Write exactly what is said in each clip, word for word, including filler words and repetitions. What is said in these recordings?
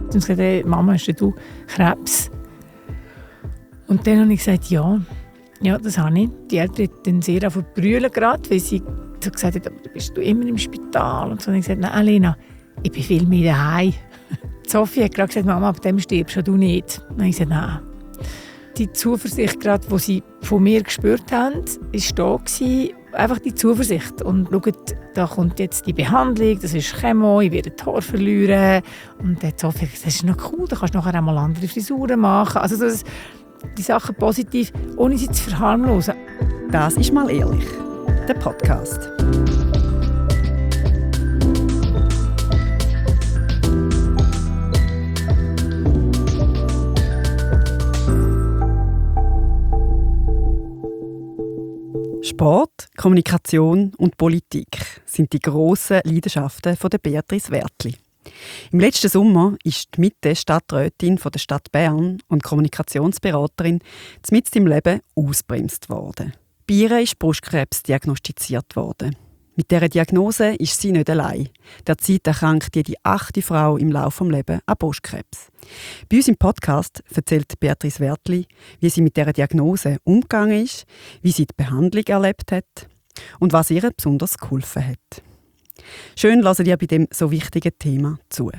Und sie gesagt, hey, Mama, hast du Krebs? Und dann habe ich gesagt, ja, ja, das habe ich. Die Eltern haben dann sehr brüllen gerade, weil sie so gesagt hat, aber bist du immer im Spital? Und so habe ich gesagt, nein, Alena, ich bin viel mehr daheim. Sophie hat gerade gesagt, Mama, ab dem stirbst du nicht. Und ich gesagt, nein. Die Zuversicht, gerade, die sie von mir gespürt haben, war da. Einfach die Zuversicht. Und schaut, da kommt jetzt die Behandlung, das ist Chemo, ich werde die Haare verlieren. Und dann hat Sophie gesagt, das ist noch cool, da kannst du nachher einmal andere Frisuren machen. Also das, die Sachen positiv, ohne sie zu verharmlosen. Das ist «Mal ehrlich», der Podcast. Sport, Kommunikation und Politik sind die grossen Leidenschaften von der Beatrice Wertli. Im letzten Sommer ist die Mitte-Stadträtin von der Stadt Bern und Kommunikationsberaterin mitten im Leben ausgebremst worden. Bei ihr ist Brustkrebs diagnostiziert worden. Mit dieser Diagnose ist sie nicht allein. Derzeit erkrankt jede achte Frau im Laufe des Lebens an Brustkrebs. Bei uns im Podcast erzählt Beatrice Wertli, wie sie mit dieser Diagnose umgegangen ist, wie sie die Behandlung erlebt hat und was ihr besonders geholfen hat. Schön hören ihr bei diesem so wichtigen Thema zu.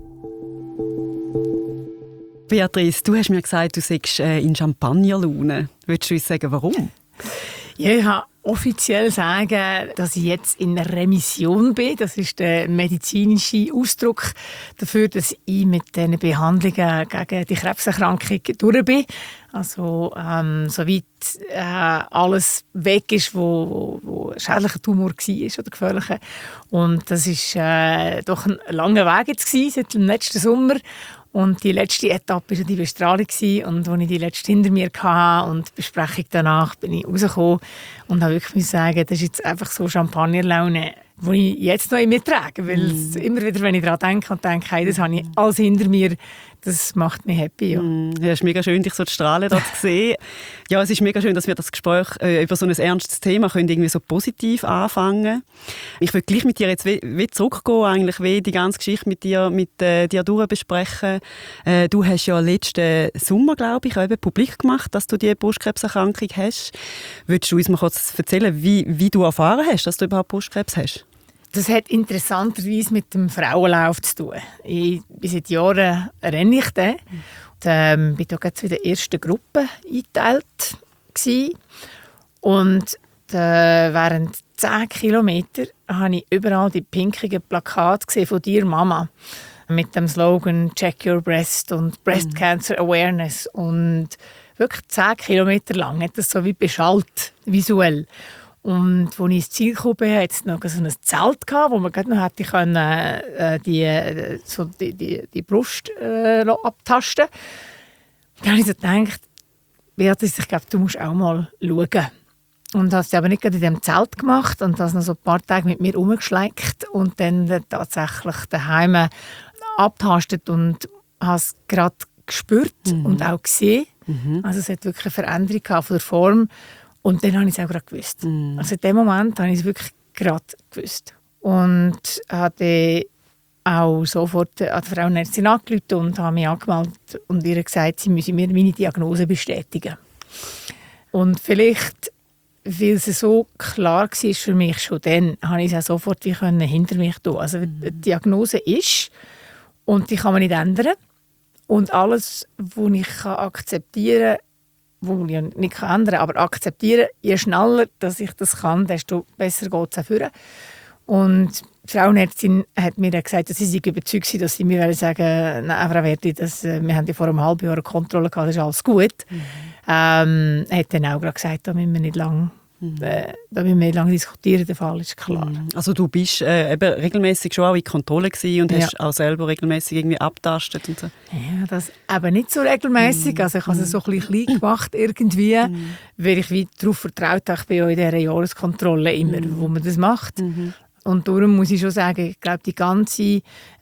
Beatrice, du hast mir gesagt, du seist in Champagnerlaune. Willst du uns sagen, warum? Ja, ich kann offiziell sagen, dass ich jetzt in Remission bin. Das ist der medizinische Ausdruck dafür, dass ich mit den Behandlungen gegen die Krebserkrankung durch bin. Also ähm, soweit äh, alles weg ist, wo, wo, wo ein schädlicher Tumor war oder gefährlicher. Und das war äh, doch ein langer Weg jetzt gewesen, seit dem letzten Sommer. Und die letzte Etappe war die Bestrahlung. Und als ich die letzte hinter mir hatte und die Besprechung danach, bin ich rausgekommen und habe wirklich sagen, das ist jetzt einfach so Champagnerlaune, die ich jetzt noch in mir trage. Weil mm. immer wieder, wenn ich daran denke und denke, hey, das habe ich alles hinter mir, das macht mich happy. Ja. Mm. Ja, es ist mega schön, dich so zu strahlen zu sehen. Ja, es ist mega schön, dass wir das Gespräch äh, über so ein ernstes Thema können irgendwie so positiv anfangen. Ich würde gleich mit dir jetzt wie, wie zurückgehen, eigentlich, wie die ganze Geschichte mit dir, mit, äh, dir durchbesprechen. Äh, du hast ja letzten Sommer, glaube ich, eben publik gemacht, dass du die Brustkrebserkrankung hast. Würdest du uns mal kurz erzählen, wie, wie du erfahren hast, dass du überhaupt Brustkrebs hast? Das hat interessanterweise mit dem Frauenlauf zu tun. Ich bin seit Jahren renne ich den. Und, ähm, bin da gerade zu der ersten Gruppe eingeteilt gewesen. Und äh, während zehn Kilometern habe ich überall die pinkigen Plakate gesehen von dir, Mama, mit dem Slogan «Check your breast» und «Breast mhm. Cancer Awareness». Und wirklich zehn Kilometer lang hat das so wie beschallt, visuell. Und als ich ins Ziel kam, hatte es noch so ein Zelt, wo man gerade noch hätte können, äh, die, so die, die, die Brust äh, abtasten. Dann habe ich so gedacht, Beatrice, ich glaube, du musst auch mal schauen. Und habe es aber nicht gerade in diesem Zelt gemacht und das noch so ein paar Tage mit mir herumgeschleckt und dann tatsächlich daheim abtastet und habe es gerade gespürt mhm. und auch gesehen. Mhm. Also es hat wirklich eine Veränderung von der Form. Und dann habe ich es auch gerade gewusst. Mm. Also in dem Moment habe ich es wirklich gerade gewusst. Und habe auch sofort an die Frauenärztin angerufen und habe mich angemeldet und ihr gesagt, sie müsse mir meine Diagnose bestätigen. Und vielleicht, weil es so klar war für mich schon dann, habe ich es auch sofort wie können hinter mich tun. Also die Diagnose ist und die kann man nicht ändern. Und alles, was ich akzeptieren kann, wo ich nicht ändern kann, aber akzeptieren, je schneller dass ich das kann, desto besser geht es auch führen. Und die Frauenärztin hat mir dann gesagt, dass sie sich überzeugt sind, dass sie mir sagen, nein, Frau Wertli, das, wir haben ja vor einem halben Jahr eine Kontrolle gehabt, das ist alles gut. Mhm. Ähm, hat dann auch gesagt, da müssen wir nicht lange Mhm. Äh, da müssen wir nicht lange diskutieren, der Fall ist klar. Also du bist äh, eben regelmäßig schon auch in Kontrolle gewesen und ja. hast auch selber regelmäßig irgendwie abtastet und so. Ja, das eben nicht so regelmäßig. Mhm. Also ich habe es so ein bisschen klein gemacht irgendwie, mhm. weil ich wie darauf vertraut habe, ich bin ja in dieser Jahreskontrolle immer, mhm. wo man das macht. Mhm. Und darum muss ich schon sagen, ich glaube, die ganze äh,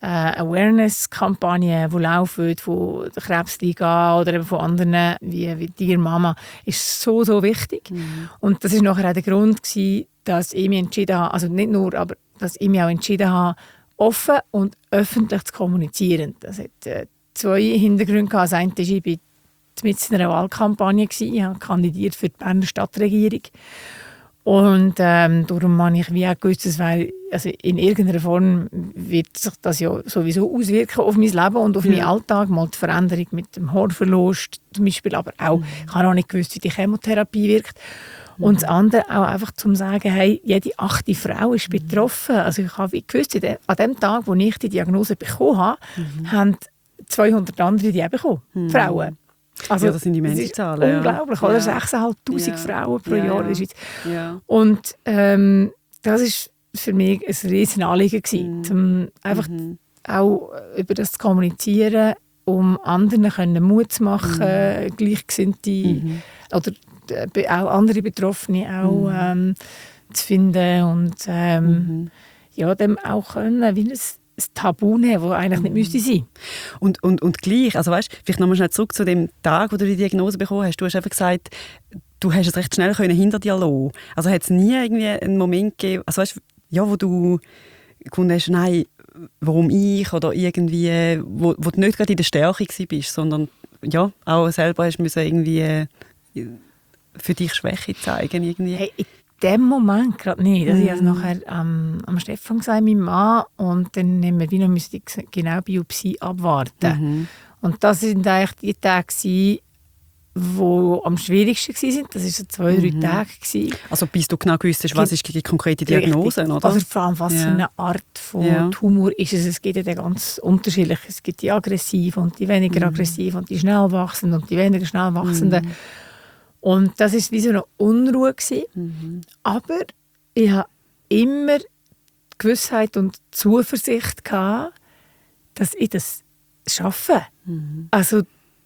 Awareness-Kampagne, die läuft, von der Krebsliga oder eben von anderen, wie, wie dir Mama, ist so, so wichtig. Mhm. Und das war nachher auch der Grund gewesen, dass ich mich entschieden habe, also nicht nur, aber dass ich mich auch entschieden habe, offen und öffentlich zu kommunizieren. Das hat äh, zwei Hintergründe. Das eine ist, ich war mit in einer Wahlkampagne. Ich habe kandidiert für die Berner Stadtregierung. Und ähm, darum habe ich wie auch gewusst, dass weil, also in irgendeiner Form wird sich das ja sowieso auswirken auf mein Leben und auf ja. meinen Alltag. Mal die Veränderung mit dem Haarverlust zum Beispiel, aber auch, mhm. ich habe auch nicht gewusst, wie die Chemotherapie wirkt. Mhm. Und das andere auch einfach zu sagen, hey, jede achte Frau ist betroffen. Also ich habe gewusst, an dem Tag, wo ich die Diagnose bekommen habe, mhm. haben zweihundert andere die bekommen, mhm. Frauen. Also, ja, das sind immense Zahlen. Unglaublich, ja. oder? Ja. sechstausendfünfhundert Ja. Frauen pro ja, Jahr ja. in der Schweiz. Ja. Und ähm, das war für mich ein riesen Anliegen gewesen, Mhm. um einfach Mhm. auch über das zu kommunizieren, um anderen können Mut zu machen, Mhm. Gleichgesinnte Mhm. oder äh, auch andere Betroffene auch Mhm. ähm, zu finden und ähm, Mhm. ja, dem auch können, wie ein ein Tabu nehmen, das eigentlich nicht müsste sein. Und, und, und gleich, also weißt, vielleicht nochmal schnell zurück zu dem Tag, wo du die Diagnose bekommen hast. Du hast einfach gesagt, du hast es recht schnell können hinter dir lassen. Also hat es nie irgendwie einen Moment gegeben, also weißt, ja, wo du gefunden hast, nein, warum ich oder irgendwie, wo, wo du nicht gerade in der Stärke warst, sondern ja, auch selber hast müssen irgendwie äh, für dich Schwäche zeigen irgendwie. Hey, in dem Moment gerade nicht. Also Mhm. ich habe es nachher ähm, am Stefan gesagt, meinem Mann, und dann haben wir wieder die genaue Biopsie abwarten. Mhm. Und das sind eigentlich die Tage, die am schwierigsten waren. Das waren so zwei, drei Mhm. Tage. Gewesen. Also bis du genau gewusst hast, was ist die konkrete Diagnose, Richtig. oder? Also vor allem, was Ja. für eine Art von Ja. Tumor ist es. Es gibt ja ganz unterschiedlich. Es gibt die aggressiven und die weniger Mhm. aggressiven und die schnell wachsenden und die weniger schnell wachsenden. Mhm. Und das war wie so eine Unruhe gewesen. Mhm. Aber ich hatte immer die Gewissheit und Zuversicht gehabt, dass ich das schaffe. Mhm. Also,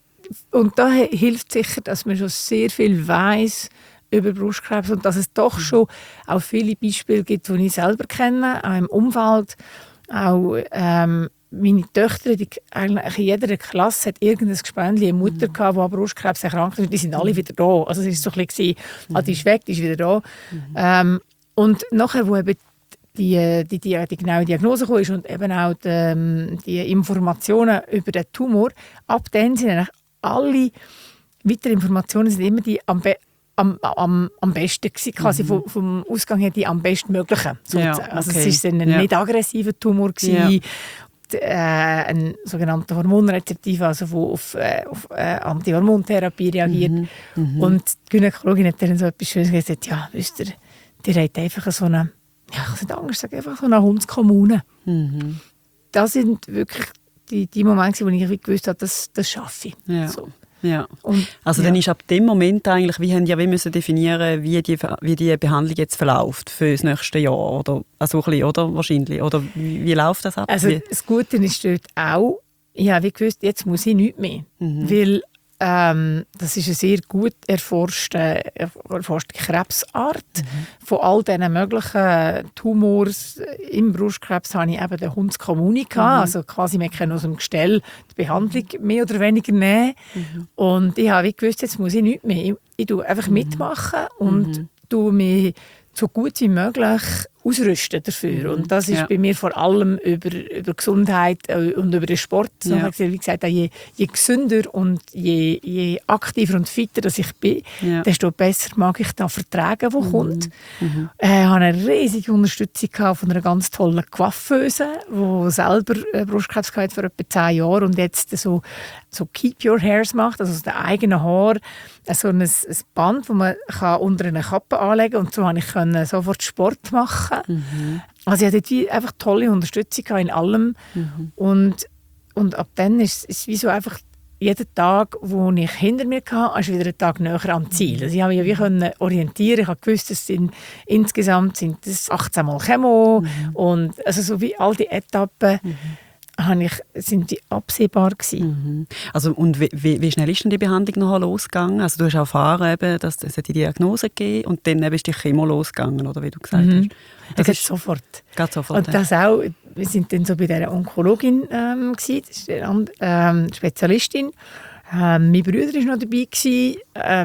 und da hilft sicher, dass man schon sehr viel weiss über Brustkrebs und dass es doch Mhm. schon auch viele Beispiele gibt, die ich selber kenne, auch im Umfeld, auch ähm, meine Töchter, die, eigentlich in jeder Klasse hat irgendein Gespendli, eine Mutter Mhm. gehabt, die an Brustkrebs erkrankt ist. Die sind alle wieder da. Also es war so ein bisschen, mhm. ah, die ist weg, die ist wieder da. Mhm. Ähm, und nachher, wo eben die, die, die, die genaue Diagnose kam und eben auch die, die Informationen über den Tumor, ab dann sind eigentlich alle weiteren Informationen sind immer die am, be am, am, am besten gewesen, quasi mhm. vom, vom Ausgang her die am bestmöglichen. Ja, okay. Also es war ein ja. nicht aggressiver Tumor gewesen, Ja. Äh, ein sogenannter Hormonrezeptiv, also wo auf, äh, auf äh, Antihormontherapie reagiert. Mhm. Mhm. Und die Gynäkologin hat dann so etwas Schönes gesagt, ja, wisst ihr, die hat einfach so eine, ja, ich kann nicht sagen, einfach so eine Hundskommune. Mhm. Das sind wirklich die, die Momente, wo ich gewusst habe, das, das schaffe ich. Ja. So. Ja. Und, also ja. dann ist ab dem Moment eigentlich, wir haben ja wie müssen definieren, wie die, wie die Behandlung jetzt verläuft für das nächste Jahr oder also ein bisschen, oder wahrscheinlich, oder wie, wie läuft das ab? Also wie? das Gute ist dort auch, ich habe gewusst, jetzt muss ich nichts mehr, Mhm. weil ähm, das ist eine sehr gut erforschte, erforschte Krebsart. Mhm. Von all diesen möglichen Tumors im Brustkrebs hatte ich eben den Hunds Communi. Mhm. Also quasi, wir können aus dem Gestell die Behandlung mehr oder weniger nehmen. Mhm. Und ich habe gewusst, jetzt muss ich nichts mehr. Ich, ich tue einfach mhm. mitmachen und mhm. tue mich so gut wie möglich ausrüsten dafür. Und das ist ja. bei mir vor allem über, über Gesundheit und über den Sport. Ja. Wie gesagt, je, je gesünder und je, je aktiver und fitter dass ich bin, ja. desto besser mag ich da vertragen, was mhm. kommt. Mhm. Ich hatte eine riesige Unterstützung von einer ganz tollen Coiffeuse, die selber Brustkrebs hatte vor etwa zehn Jahren und jetzt so, so Keep Your Hairs macht, also aus den eigenen Haaren, so ein, ein Band, das man kann unter eine Kappe anlegen kann. Und so konnte ich sofort Sport machen. Mhm. Also ich hatte einfach tolle Unterstützung in allem. Mhm. Und, und ab dann ist es wie so einfach jeden Tag, den ich hinter mir hatte, ist wieder ein Tag näher am Ziel. Also ich konnte mich wie können orientieren. Ich habe gewusst, es sind, insgesamt sind es achtzehn Mal Chemo. Mhm. Und also so wie all die Etappen mhm. Ich, sind die absehbar gewesen. Mhm. Also, und wie, wie, wie schnell ist denn die Behandlung noch losgegangen? Also du hast erfahren, eben, dass es die Diagnose gegeben und dann ist die Chemo losgegangen, oder wie du gesagt mhm. hast. Das geht sofort. Geht sofort. Und das auch, wir sind dann so bei dieser Onkologin ähm, gewesen, das ist eine ähm, Spezialistin. Ähm, mein Bruder war noch dabei gewesen. Ähm, hat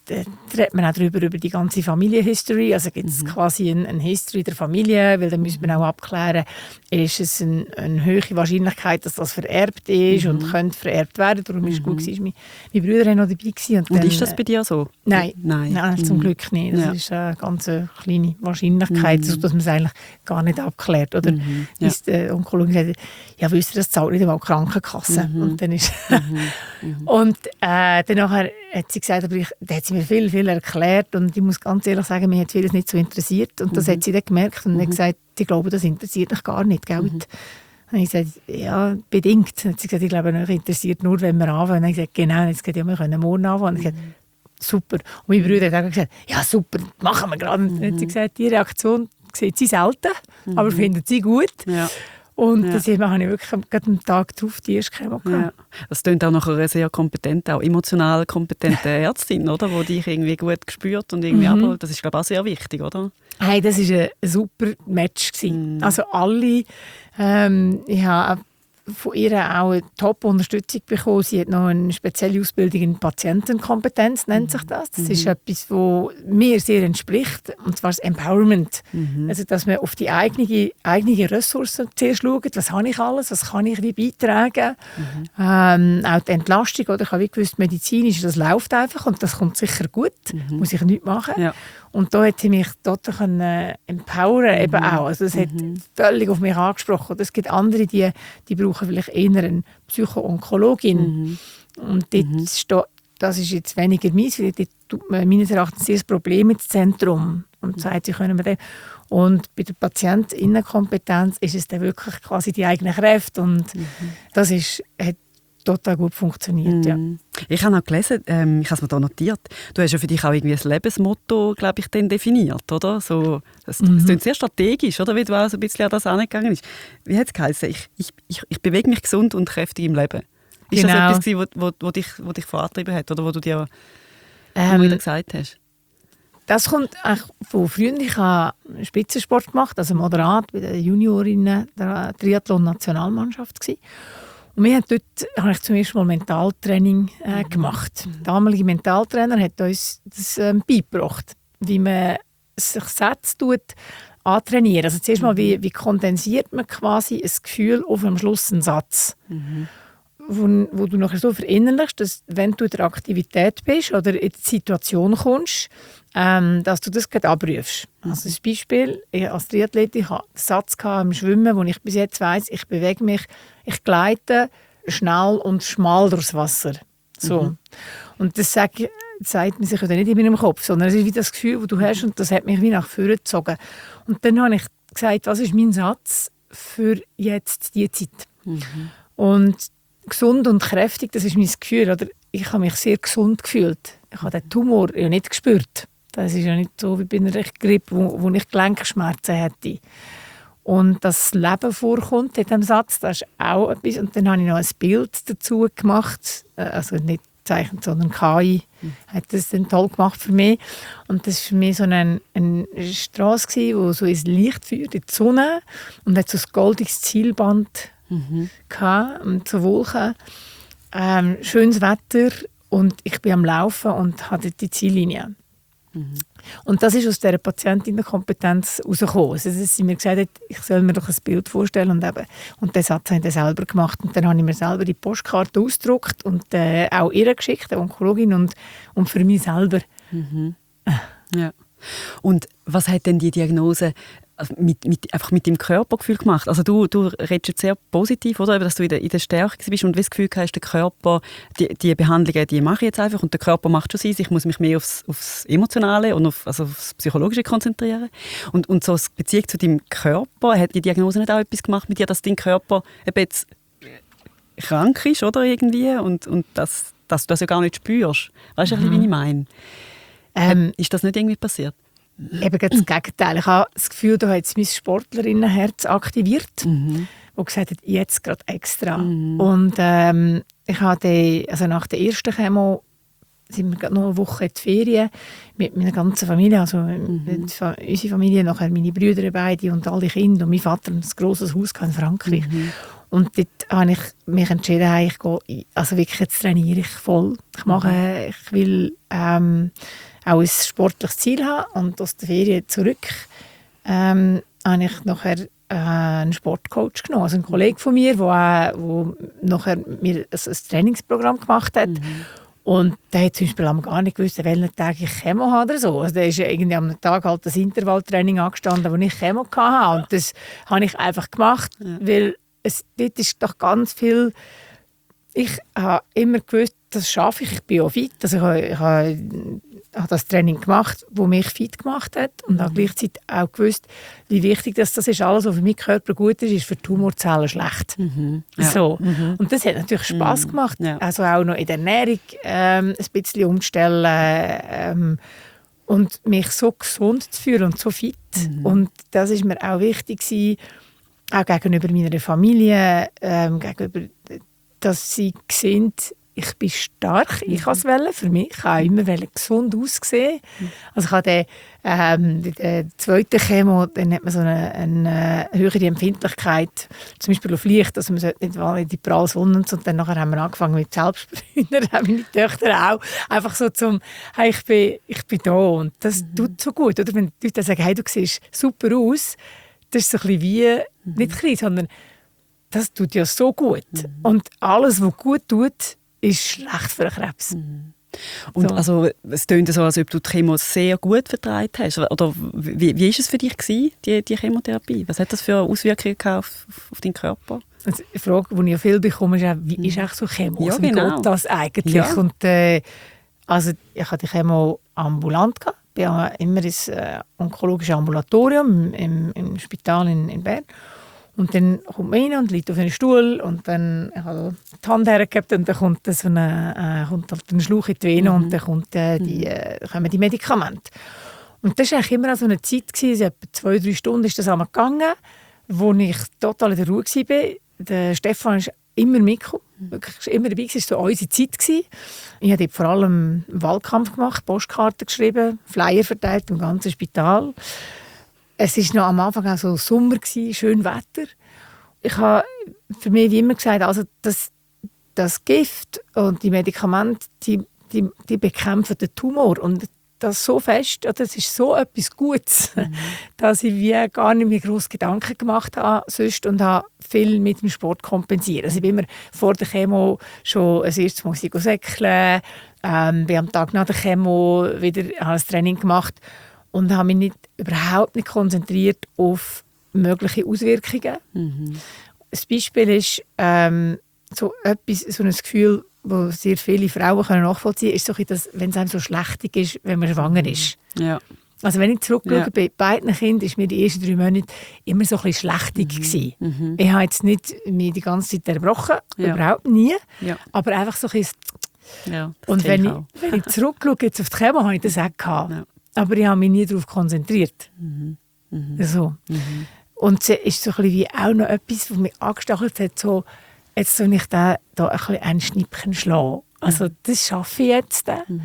da redet man auch darüber, über die ganze Familienhistory. Also gibt es mhm. quasi eine, eine History der Familie, weil dann müssen wir auch abklären, ist es ein, eine hohe Wahrscheinlichkeit, dass das vererbt ist mhm. und könnte vererbt werden. Darum war es gut, dass meine, meine Brüder noch dabei waren. Und, und dann, ist das bei dir so? Nein, nein. nein zum mhm. Glück nicht. Das ja. ist eine ganz kleine Wahrscheinlichkeit, mhm. dass man es eigentlich gar nicht abklärt. Oder mhm. ja. ist der Onkologe gesagt, ja, wisst ihr, das zahlt nicht einmal die Krankenkasse. Mhm. Und dann ist mhm. und äh, danach hat sie gesagt, aber ich, da hat sie mir viel, viel erklärt und ich muss ganz ehrlich sagen, mich hat vieles nicht so interessiert und das mhm. hat sie dann gemerkt und mhm. hat gesagt, ich glaube, das interessiert dich gar nicht, Geld. Mhm. Und ich gesagt, ja, bedingt. Dann hat sie gesagt, ich glaube, mich interessiert nur, wenn wir anfangen. Und dann habe ich gesagt, genau, und jetzt gesagt, ja, wir können morgen anfangen. Und ich gesagt, super. Und meine Brüder haben auch gesagt, ja, super, machen wir gerade. Und dann hat sie gesagt, die Reaktion sieht sie selten, mhm. aber findet sie gut. Ja. Und ja. das habe ich wirklich gerade am Tag darauf die erste Chemo gehabt. Ja. Das klingt auch nach einer sehr kompetenten, auch emotional kompetenten Ärztin, oder? Die dich irgendwie gut gespürt und irgendwie mhm. abholt. Das ist, glaube ich, auch sehr wichtig, oder? Hey, das war ein super Match. Mhm. Also alle, ähm, ich habe von ihr auch eine Top-Unterstützung bekommen. Sie hat noch eine spezielle Ausbildung in Patientenkompetenz, nennt sich das. Das mhm. ist etwas, was mir sehr entspricht, und zwar das Empowerment. Mhm. Also, dass man auf die eigene, eigene Ressourcen zuerst schaut, was habe ich alles, was kann ich wie beitragen. Mhm. Ähm, auch die Entlastung, oder? Ich habe wie gewusst, medizinisch, das läuft einfach und das kommt sicher gut, mhm. muss ich nichts machen. Ja. Und da hat sie mich total können empowern, eben mhm. auch. Also das hat mhm. völlig auf mich angesprochen. Es gibt andere, die, die brauchen vielleicht eher eine Psycho-Onkologin. Mhm. Und dort mhm. steht, das ist jetzt weniger meins, weil dort tut man meines Erachtens sehr das Problem ins Zentrum. Und mhm. sagt, sie können wir das. Und bei der Patientinnenkompetenz ist es dann wirklich quasi die eigenen Kräfte. Und mhm. das ist, hat total gut funktioniert, mm. ja. Ich habe noch gelesen, ähm, ich habe es mir da notiert, du hast ja für dich auch irgendwie ein Lebensmotto, glaube ich, dann definiert, oder? So, das mm. klingt sehr strategisch, oder? Wie du auch so ein bisschen an das angegangen bist. Wie hat es geheißen? Ich, ich, ich, ich bewege mich gesund und kräftig im Leben. Ist genau. das etwas, wo, wo, wo, dich, wo dich vorantrieben hat, oder wo du dir ähm, wieder gesagt hast? Das kommt eigentlich von früher. Ich habe Spitzensport gemacht, also moderat bei den Juniorinnen der Triathlon-Nationalmannschaft gewesen. Und wir haben dort habe ich zum ersten Mal Mentaltraining äh, gemacht. Der damalige Mentaltrainer hat uns das ähm, beigebracht, wie man sich Sätze tut, antrainieren. Also zuerst mal, wie, wie kondensiert man quasi ein Gefühl auf am Schluss einen Satz. Mhm. Wo, wo du nachher so verinnerlichst, dass wenn du in der Aktivität bist oder in die Situation kommst, ähm, dass du das gerade abrufst. Mhm. Also das Beispiel, ich als Triathletin, ich hatte einen Satz im Schwimmen, wo ich bis jetzt weiss, ich bewege mich, ich gleite schnell und schmal durchs Wasser. So. Mhm. Und das sagt, sagt man sich ja nicht in meinem Kopf, sondern es ist wie das Gefühl, das du hast, und das hat mich wie nach vorne gezogen. Und dann habe ich gesagt, was ist mein Satz für jetzt diese Zeit? Mhm. Und gesund und kräftig, das ist mein Gefühl. Oder ich habe mich sehr gesund gefühlt. Ich habe den Tumor ja nicht gespürt. Das ist ja nicht so wie bei einer Grippe, wo, wo ich Gelenkschmerzen hätte. Und das Leben vorkommt in diesem Satz, das ist auch etwas. Und dann habe ich noch ein Bild dazu gemacht. Also nicht gezeichnet, sondern K I mhm. hat das dann toll gemacht für mich. Und das war für mich so eine, eine Strasse, die so ins Licht führt, in die Sonne. Und hat so ein goldiges Zielband mhm. gehabt, und so Wolken. Ähm, schönes Wetter und ich bin am Laufen und hatte die Ziellinie. Mhm. Und das ist aus dieser Patientinnenkompetenz herausgekommen. Also, dass sie mir gesagt hat, ich soll mir doch ein Bild vorstellen. Und, eben, und den Satz habe ich dann selber gemacht. Und dann habe ich mir selber die Postkarte ausgedruckt und äh, auch ihr geschickt, der Onkologin, und, und für mich selber. Mhm. Ja. Und was hat denn die Diagnose mit, mit, einfach mit deinem Körpergefühl gemacht? Also du, du redest jetzt sehr positiv, oder? Dass du in der, in der Stärke bist und das Gefühl hast, der Körper, die, die Behandlungen, die mache ich jetzt einfach und der Körper macht schon sein. Ich muss mich mehr aufs, aufs Emotionale und auf, also aufs Psychologische konzentrieren. Und, und so das Beziehung zu deinem Körper, hat die Diagnose nicht auch etwas gemacht mit dir, dass dein Körper eben jetzt krank ist, oder? Irgendwie, und, und dass, dass du das ja gar nicht spürst. Weißt du, mhm. wie ich meine? Ähm, ist das nicht irgendwie passiert? Eben das Gegenteil. Ich habe das Gefühl, da hat mein Sportlerinnenherz aktiviert, mhm. wo gesagt hat, jetzt gerade extra. Mhm. Und ähm, ich hatte, also nach der ersten Chemo sind wir gerade noch eine Woche in die Ferien mit meiner ganzen Familie, also mhm. mit unsere Familie, nachher meine Brüder beide und alle Kinder und mein Vater ein grosses Haus in Frankreich. Mhm. Und dort habe ich mich entschieden, hey, ich gehe, also wirklich, jetzt trainiere ich voll. Ich mache, mhm. ich will ähm, auch ein sportliches Ziel haben. Und aus der Ferien zurück ähm, habe ich nachher äh, einen Sportcoach genommen. Also ein Kollege von mir, der nachher mir ein, ein Trainingsprogramm gemacht hat. Mhm. Und der hat zum Beispiel gar nicht gewusst, an welchen Tag ich Chemo habe oder so. Also der ist ja irgendwie am Tag halt das Intervalltraining angestanden, wo ich Chemo hatte. Und das habe ich einfach gemacht, ja. weil es, dort ist doch ganz viel... Ich habe immer gewusst, das schaffe ich. Ich bin auch fit. Also ich habe, ich habe, ich habe das Training gemacht, das mich fit gemacht hat. Und mhm. habe gleichzeitig auch gewusst, wie wichtig das, das ist. Alles, was für meinen Körper gut ist, ist für Tumorzellen schlecht. Mhm. Ja. So. Mhm. Und das hat natürlich Spass gemacht. Ja. Also auch noch in der Ernährung ähm, ein bisschen umstellen ähm, und mich so gesund zu fühlen und so fit. Mhm. Und das ist mir auch wichtig gewesen, auch gegenüber meiner Familie, ähm, gegenüber, dass sie sehen, ich bin stark, ich kann es wollen, für mich. Ich habe immer gesund aussehen. Also ich habe den, ähm, den zweiten Chemo, dann hat man so eine, eine höhere Empfindlichkeit, zum Beispiel auf Licht, also man sollte nicht in die pralle Sonne und so. Und dann nachher haben wir angefangen mit Selbstbräuner, haben meine Töchter auch, einfach so zum, hey, ich bin, ich bin da und das mhm. tut so gut. Oder wenn die Leute sagen, hey, du siehst super aus, das ist so ein bisschen wie, mhm. nicht klein, sondern das tut ja so gut. Mhm. Und alles, was gut tut, ist schlecht für den Krebs. Mhm. Und so. Also, es klingt so, als ob du die Chemo sehr gut vertragen hast. Oder wie, wie ist es für dich gewesen, die, die Chemotherapie? Was hat das für Auswirkungen auf, auf deinen Körper? Also die Frage, die ich ja viel bekomme, ist auch, wie mhm. ist eigentlich so Chemo? Ja, also, genau. Wie geht das eigentlich? Ja. Und, äh, also, ich hatte die Chemo ambulant gehabt. Ich bin immer ins äh, onkologische Ambulatorium im, im Spital in, in Bern. Und dann kommt man rein und liegt auf einen Stuhl und dann habe ich die Hand hergegeben und dann kommt, so eine, äh, kommt halt ein Schlauch in die Vene mhm. und dann kommt, äh, die, äh, kommen die Medikamente. Und das war eigentlich immer so eine Zeit, gewesen, so etwa zwei, drei Stunden ist das einmal gegangen, wo ich total in der Ruhe war. Der Stefan ist immer mitgekommen, wirklich immer dabei, es war so unsere Zeit gewesen. Ich habe vor allem einen Wahlkampf gemacht, Postkarten geschrieben, Flyer verteilt im ganzen Spital. Es war noch am Anfang auch so Sommer, schön Wetter. Ich habe für mich wie immer gesagt, also das, das Gift und die Medikamente, die, die, die bekämpfen den Tumor. Und das so fest, das ist so etwas Gutes, mhm. dass ich wie gar nicht mehr grosse Gedanken gemacht habe sonst und habe viel mit dem Sport kompensiert. Also ich bin immer vor der Chemo schon als erstes Mal säckeln, ähm, bin am Tag nach der Chemo wieder ein Training gemacht. Und habe mich nicht, überhaupt nicht konzentriert auf mögliche Auswirkungen. Mhm. Ein Beispiel ist ähm, so, etwas, so ein Gefühl, das sehr viele Frauen können nachvollziehen können, ist so, dass, wenn es einem so schlechtig ist, wenn man schwanger ist. Ja. Also wenn ich zurückschaue, ja. bei beiden Kindern war mir die ersten drei Monate immer so ein bisschen schlechtig. Mhm. Mhm. Ich habe jetzt nicht mich die ganze Zeit erbrochen, ja. überhaupt nie, ja. aber einfach so ein bisschen... Ja, und wenn ich, wenn ich zurückschaue jetzt auf die Chemo, habe ich das auch gehabt. Ja. Aber ich habe mich nie darauf konzentriert. Mhm. Mhm. So. Mhm. Und es ist so ein bisschen wie auch noch etwas, was mich angestachelt hat, so, jetzt soll ich da, da ein, bisschen ein Schnippchen schlagen. Also das schaffe ich jetzt. Mhm.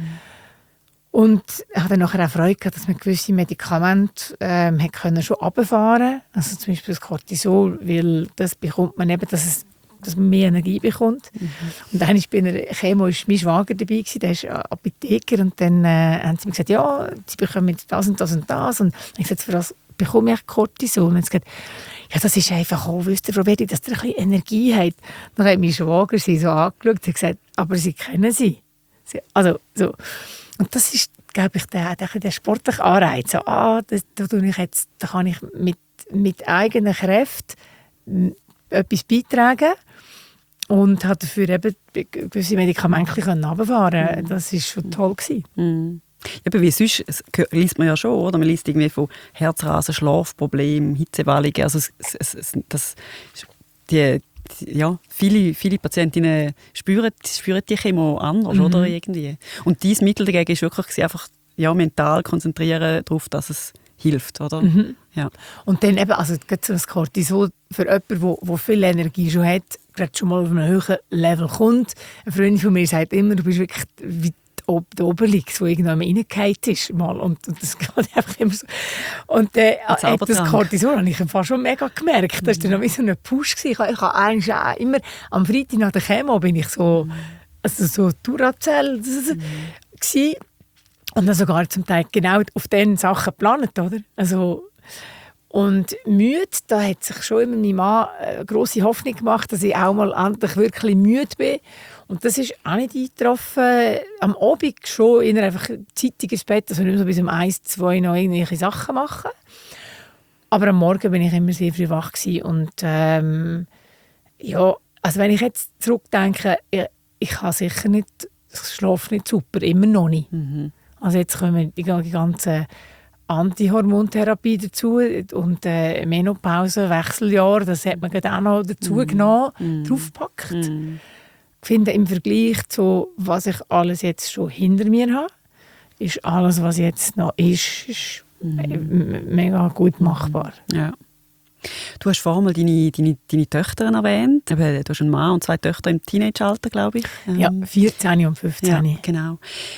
Und ich hatte nachher auch Freude gehabt, dass man gewisse Medikamente ähm, schon runterfahren konnte. Also zum Beispiel das Cortisol, weil das bekommt man eben, dass es dass man mehr Energie bekommt. Mhm. Und dann ist bei einer Chemo ist mein Schwager dabei gewesen, der ist Apotheker und dann äh, haben sie mir gesagt, ja, sie bekommen das und das und das und ich gesagt, für was bekomme ich Cortisol? Und dann haben sie gesagt, ja, das ist einfach auch, wisst ihr, Frau Berti, dass ihr ein bisschen Energie habt. Dann hat mein Schwager sie so angeschaut und gesagt, aber sie kennen sie. sie also, so. Und das ist, glaube ich, der, der, der sportliche Anreiz. So, ah, das, da, tue ich jetzt, da kann ich mit, mit eigenen Kräften etwas beitragen. Und hat dafür eben gewisse Medikamente runterfahren. Das war schon toll. Mhm. Ja, wie sonst liest man ja schon, oder? Man liest irgendwie von Herzrasen, Schlafproblemen, Hitzewallungen. Also es, es, es, das, die, die, ja, viele, viele Patientinnen spüren, spüren die Chemo anders, mhm. oder? Irgendwie. Und dieses Mittel dagegen ist wirklich einfach ja, mental konzentrieren darauf, dass es hilft, oder? Mhm. Ja. Und dann eben, also das Cortisol für jemanden, der viel Energie schon hat, gerade schon mal auf einem höheren Level kommt. Eine Freundin von mir sagt immer, du bist wirklich weit ob der Obelix, der irgendwann reingefallen ist. Mal. Und, und das geht einfach immer so. Und äh, das Cortison habe ich fast schon mega gemerkt. Das war dann noch wie so ein Push. Ich, ich habe eigentlich auch immer, am Freitag nach der Chemo bin ich so, also so Duracell mhm. Und dann sogar zum Teil genau auf diesen Sachen geplant, oder? Also, und müde, da hat sich schon immer mein Mann eine grosse Hoffnung gemacht, dass ich auch mal endlich wirklich müde bin. Und das ist auch nicht eingetroffen. Am Abend schon eher einfach zeitig ins Bett, also nicht so bis um eins, zwei noch irgendwelche Sachen machen. Aber am Morgen bin ich immer sehr früh wach gewesen. Und ähm, ja, also wenn ich jetzt zurückdenke, ich, ich kann sicher nicht, ich schlafe nicht super, immer noch nicht. Mhm. Also jetzt kommen die ganzen Antihormontherapie dazu und äh, Menopause, Wechseljahr, das hat man auch noch dazu mm. genommen, mm. draufgepackt. Mm. Ich finde, im Vergleich zu was ich alles jetzt schon hinter mir habe, ist alles, was jetzt noch ist, ist mm. mega gut machbar. Ja. Du hast vorhin mal deine, deine, deine Töchter erwähnt. Du hast einen Mann und zwei Töchter im Teenageralter, glaube ich. Ähm, ja, vierzehn und fünfzehn. Ja, genau.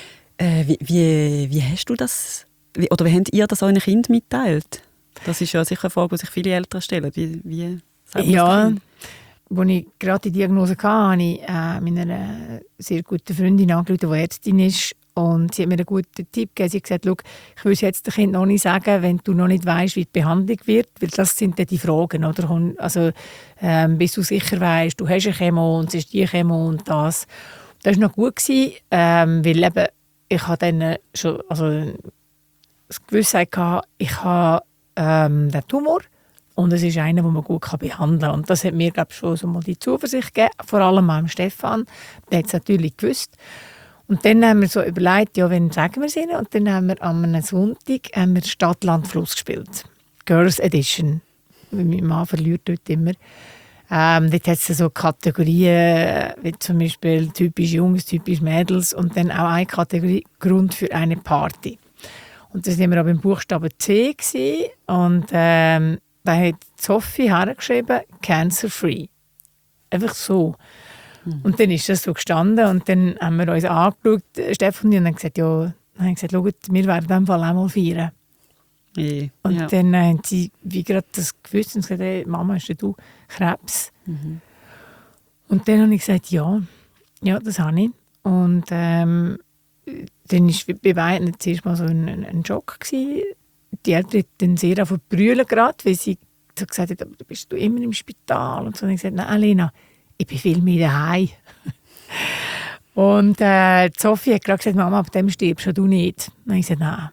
Äh, wie, wie, wie hast du das... Wie, oder wie habt ihr das euren Kind mitteilt? Das ist ja sicher eine Frage, die sich viele Eltern stellen. Wie, wie sagt man ja, als ich gerade die Diagnose hatte, habe ich äh, meiner sehr guten Freundin angerufen, die Ärztin ist. Und sie hat mir einen guten Tipp gegeben. Sie hat gesagt, schau, ich will es jetzt dem Kind noch nicht sagen, wenn du noch nicht weißt, wie die Behandlung wird. Weil das sind dann die Fragen. Oder? Also, ähm, bis du sicher weißt, du hast eine Chemo und es ist die Chemo und das. Das war noch gut, gewesen, ähm, weil eben, ich habe dann schon... Also, das Gewissheit hatte, ich habe ähm, den Tumor und es ist einer, den man gut behandeln kann. Und das hat mir, glaube ich, schon so mal die Zuversicht gegeben, vor allem meinem Stefan. Der hat es natürlich gewusst. Und dann haben wir so überlegt, ja, wen sagen wir es ihnen? Und dann haben wir am einem Sonntag haben wir Stadt, Land, Fluss gespielt. Girls Edition. Mein Mann verliert dort immer. Ähm, dort hat es so Kategorien, wie zum Beispiel typisch Jungs, typisch Mädels und dann auch eine Kategorie Grund für eine Party. Und das waren wir aber im Buchstaben C gewesen. Und ähm, da hat Sophie hergeschrieben, cancer-free. Einfach so. Mhm. Und dann ist das so gestanden und dann haben wir uns angeschaut, Stefan und ich, und haben gesagt, ja, dann haben gesagt, schaut, wir werden in diesem Fall auch mal feiern. Ja. Und Ja. dann haben sie wie gerade das gewusst und gesagt, hey, Mama, hast du Krebs? Mhm. Und dann habe ich gesagt, ja, ja, das habe ich. Und ähm, dann war bei beiden zuerst mal so ein, ein, ein Schock gewesen. Die Eltern haben dann sehr auf brüllen gerade, weil sie so gesagt hat, aber du bist du immer im Spital. Und so habe ich gesagt, nein, Lena, ich bin viel mehr daheim. Und äh, Sophie hat gerade gesagt, Mama, ab dem stirbst du nicht. Und dann habe ich gesagt, nein.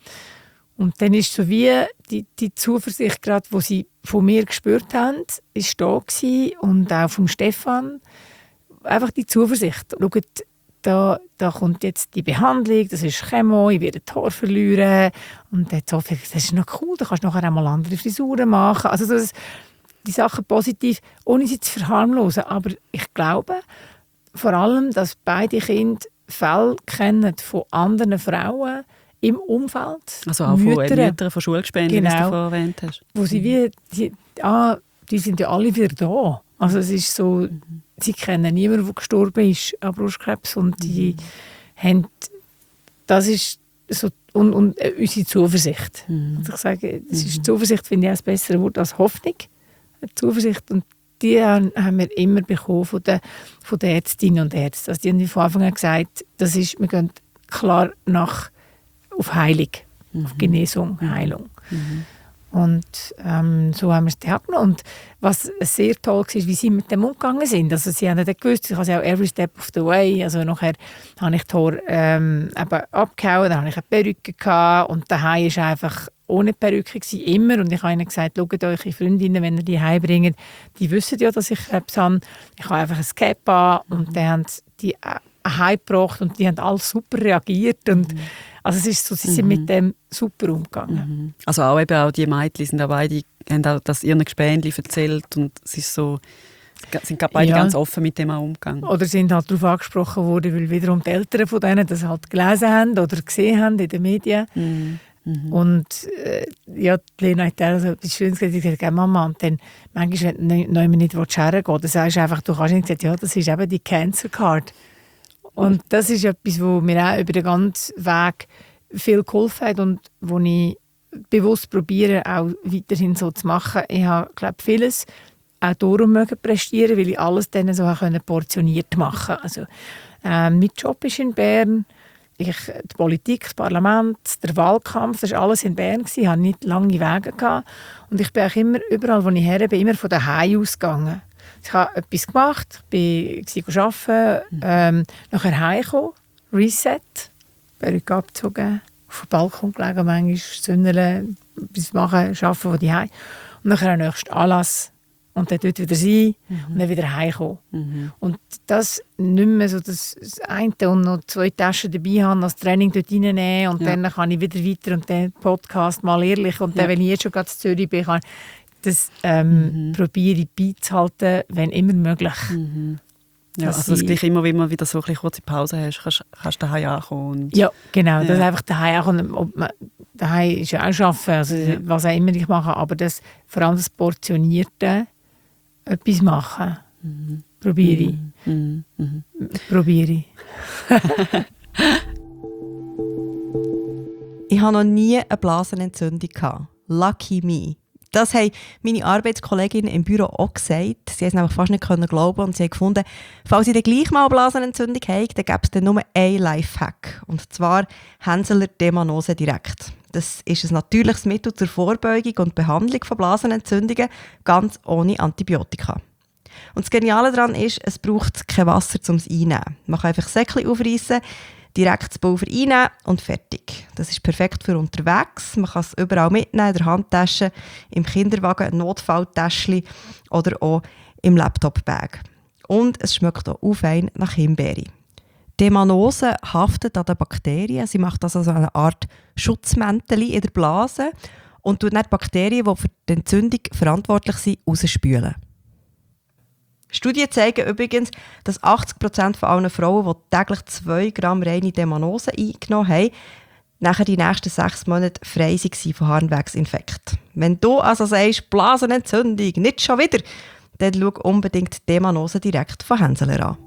Und dann ist so wie die, die Zuversicht, gerade, die sie von mir gespürt haben, ist da gewesen. Und auch von Stefan. Einfach die Zuversicht. Schaut, Da, da kommt jetzt die Behandlung, das ist Chemo, ich werde das Haar verlieren. Und dann hat Sophie gesagt, das ist noch cool, da kannst du nachher einmal andere Frisuren machen. Also das, die Sachen positiv, ohne sie zu verharmlosen. Aber ich glaube vor allem, dass beide Kinder Fälle kennen von anderen Frauen im Umfeld. Also auch Mütter, von Müttern von Schulgespenden, genau, wie du vorhin erwähnt hast. Wo sie wie, die, ah, die sind ja alle wieder da. Also es ist so, mhm. sie kennen niemanden, der gestorben ist an Brustkrebs und die mhm. haben, das ist so, und, und äh, unsere Zuversicht. Mhm. Also ich sage, das ist, mhm. Zuversicht finde ich auch ein besseres Wort als Hoffnung. Zuversicht, und die haben, haben wir immer bekommen von den, von den Ärztinnen und Ärzten. Also die haben von Anfang an gesagt, das ist, wir gehen klar nach, auf Heilung, mhm. auf Genesung, Heilung. Mhm. Und ähm, so haben wir es genommen. Und was sehr toll war, wie sie mit dem umgegangen sind. Also sie haben dann gewusst, ich habe ja auch every step of the way. Also nachher habe ich das Haar ähm, eben abgehauen, dann habe ich eine Perücke gehabt und daheim war einfach ohne Perücke gewesen, immer. Und ich habe ihnen gesagt, schaut eure Freundinnen, wenn ihr die heimbringt, die wissen ja, dass ich Krebs habe. Ich habe einfach ein Cap an und dann haben die heimgebracht und die haben alles super reagiert. Und also es ist so, sie sind mhm. mit dem super umgegangen. Mhm. Also auch, eben auch die Mädchen sind dabei, die haben auch das ihren Gespendli erzählt und es ist so, sind beide ja. ganz offen mit dem auch umgegangen. Oder sind halt darauf angesprochen worden, weil wiederum die Eltern von denen das halt gelesen haben oder gesehen haben in den Medien. Mhm. Mhm. Und äh, ja, die Lena hat also etwas Schönes gesagt, sie hat gesagt, Mama, und dann manchmal, wenn du nicht hergehen willst, dann sagst du einfach, du kannst nicht sagen, ja, das ist eben die Cancer Card. Und das ist etwas, was mir auch über den ganzen Weg viel geholfen hat und wo ich bewusst probiere, auch weiterhin so zu machen. Ich habe, glaube ich, vieles auch darum mögen prestieren, weil ich alles dann so portioniert machen konnte. Also, äh, mein Job ist in Bern. Ich, die Politik, das Parlament, der Wahlkampf, das war alles in Bern. Ich hatte nicht lange Wege gehabt. Und ich bin auch immer, überall, wo ich her bin, immer von daheim ausgegangen. Ich habe etwas gemacht, bin arbeiten, ähm, nachher heimgekommen, Reset, Perücke abgezogen, auf den Balkon gelegen, manchmal Sünneln, etwas machen, arbeiten von daheim. Und nachher am nächsten Anlass. Und dann dort wieder sein mhm. und dann wieder heimkommen. Mhm. Und das nicht mehr so das, das eine und noch zwei Taschen dabei haben, das Training dort reinnehmen und ja. dann kann ich wieder weiter und dann Podcast mal ehrlich und ja. dann, wenn ich jetzt schon gerade in Zürich bin, kann das ähm, mhm. probiere ich beizuhalten, wenn immer möglich. Mhm. Ja, also das gleich immer, wenn man wieder so eine kurze Pause hast, kannst, kannst du daheim ankommen. Ja, genau, ja. das einfach daheim ankommen. Daheim ist ja auch arbeiten, also ja. was auch immer ich mache, aber das, vor allem das Portionierte, etwas machen. Mhm. Probiere ich. Mhm. Mhm. Probiere ich. Ich hatte noch nie eine Blasenentzündung. Lucky me. Das haben meine Arbeitskolleginnen im Büro auch gesagt. Sie haben es nämlich fast nicht glauben und sie haben gefunden, falls sie dann gleich mal eine Blasenentzündung haben, dann gäbe es dann nur einen Lifehack. Und zwar Henseler Demanose direkt. Das ist ein natürliches Mittel zur Vorbeugung und Behandlung von Blasenentzündungen, ganz ohne Antibiotika. Und das Geniale daran ist, es braucht kein Wasser, um es einzunehmen. Man kann einfach Säckchen aufreißen, direkt das Pulver einnehmen und fertig. Das ist perfekt für unterwegs. Man kann es überall mitnehmen, in der Handtasche, im Kinderwagen, ein Notfalltäschchen oder auch im Laptop-Bag. Und es schmeckt auch fein nach Himbeere. Demanose haftet an den Bakterien. Sie macht also so eine Art Schutzmäntel in der Blase und tut nicht Bakterien, die für die Entzündung verantwortlich sind, rausspülen. Studien zeigen übrigens, dass achtzig Prozent von allen Frauen, die täglich zwei Gramm reine Demanose eingenommen haben, nachher die nächsten sechs Monate frei waren von Harnwegsinfekten. Wenn du also sagst, Blasenentzündung, nicht schon wieder, dann schau unbedingt Demanose direkt von Henseler an.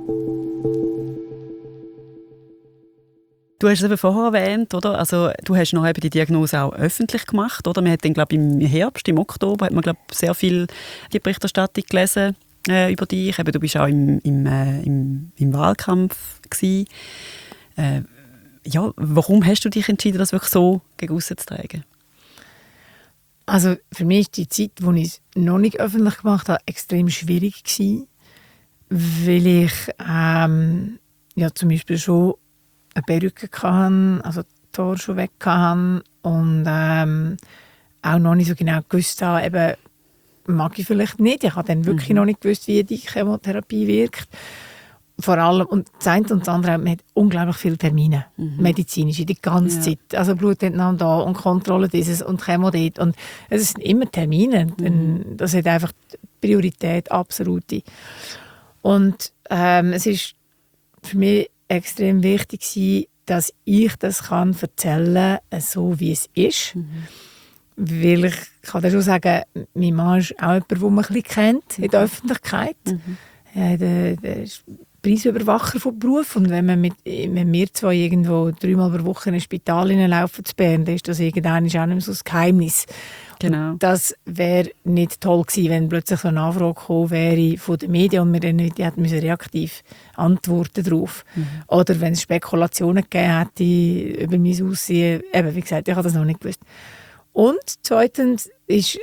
Du hast es eben vorher erwähnt, oder? Also, du hast noch eben die Diagnose auch öffentlich gemacht, oder? Man hat dann, glaube ich, im Herbst, im Oktober, hat man, glaube ich, sehr viel die Berichterstattung gelesen äh, über dich. Eben, du bist auch im, im, äh, im, im Wahlkampf gewesen. Äh, ja, warum hast du dich entschieden, das wirklich so gegen aussen zu tragen? Also, für mich war die Zeit, als ich es noch nicht öffentlich gemacht habe, extrem schwierig gewesen, weil ich ähm, ja, zum Beispiel schon eine Perücke hatte, also die Haare schon weg hatte und ähm, auch noch nicht so genau gewusst habe, eben, mag ich vielleicht nicht. Ich habe dann wirklich mhm. noch nicht gewusst, wie die Chemotherapie wirkt. Vor allem, und das eine und das andere, man hat unglaublich viele Termine, mhm. medizinische, die ganze ja. Zeit. Also Blutentnahme da und Kontrolle dieses und Chemo dort. Und es sind immer Termine. Mhm. Das hat einfach Priorität, absolute. Und ähm, es ist für mich extrem wichtig war, dass ich das kann erzählen kann, so wie es ist. Mhm. Weil ich kann dir schon sagen, mein Mann ist auch jemand, den man ein bisschen kennt in der Öffentlichkeit. Mhm. Ja, der, der ist Preisüberwacher vom Beruf. Und wenn, man mit, wenn wir zwei irgendwo dreimal pro Woche in ein Spital hineinlaufen zu Bern, dann ist das irgendwann auch nicht mehr so ein Geheimnis. Genau. Das wäre nicht toll gewesen, wenn plötzlich so eine Anfrage gekommen wäre von den Medien und wir dann nicht hätten reaktiv antworten darauf. Mhm. Oder wenn es Spekulationen gegeben hätte über mein Aussehen. Eben, wie gesagt, ich habe das noch nicht gewusst. Und zweitens ist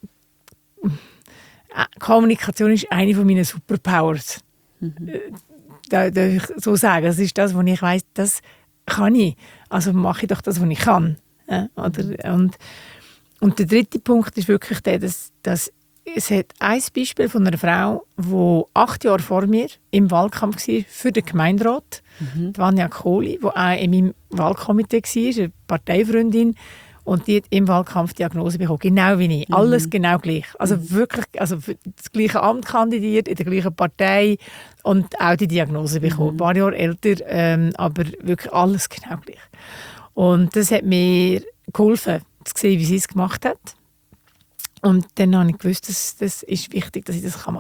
Kommunikation ist eine von meinen Superpowers. Mhm. Da darf ich so sagen. Das ist das, was ich weiss, das kann ich. Also mache ich doch das, was ich kann. Ja, oder, und Und der dritte Punkt ist wirklich der, dass, dass es hat ein Beispiel von einer Frau, die acht Jahre vor mir im Wahlkampf war für den Gemeinderat, mhm. die Vanja Kohli, die auch in meinem Wahlkomitee war, eine Parteifreundin, und die hat im Wahlkampf Diagnose bekommen, genau wie ich. Mhm. Alles genau gleich. Also mhm. wirklich, also für das gleiche Amt kandidiert, in der gleichen Partei und auch die Diagnose bekommen. Mhm. Ein paar Jahre älter, ähm, aber wirklich alles genau gleich. Und das hat mir geholfen, zu sehen, wie sie es gemacht hat. Und dann habe ich gewusst, dass das ist wichtig, dass ich das machen kann.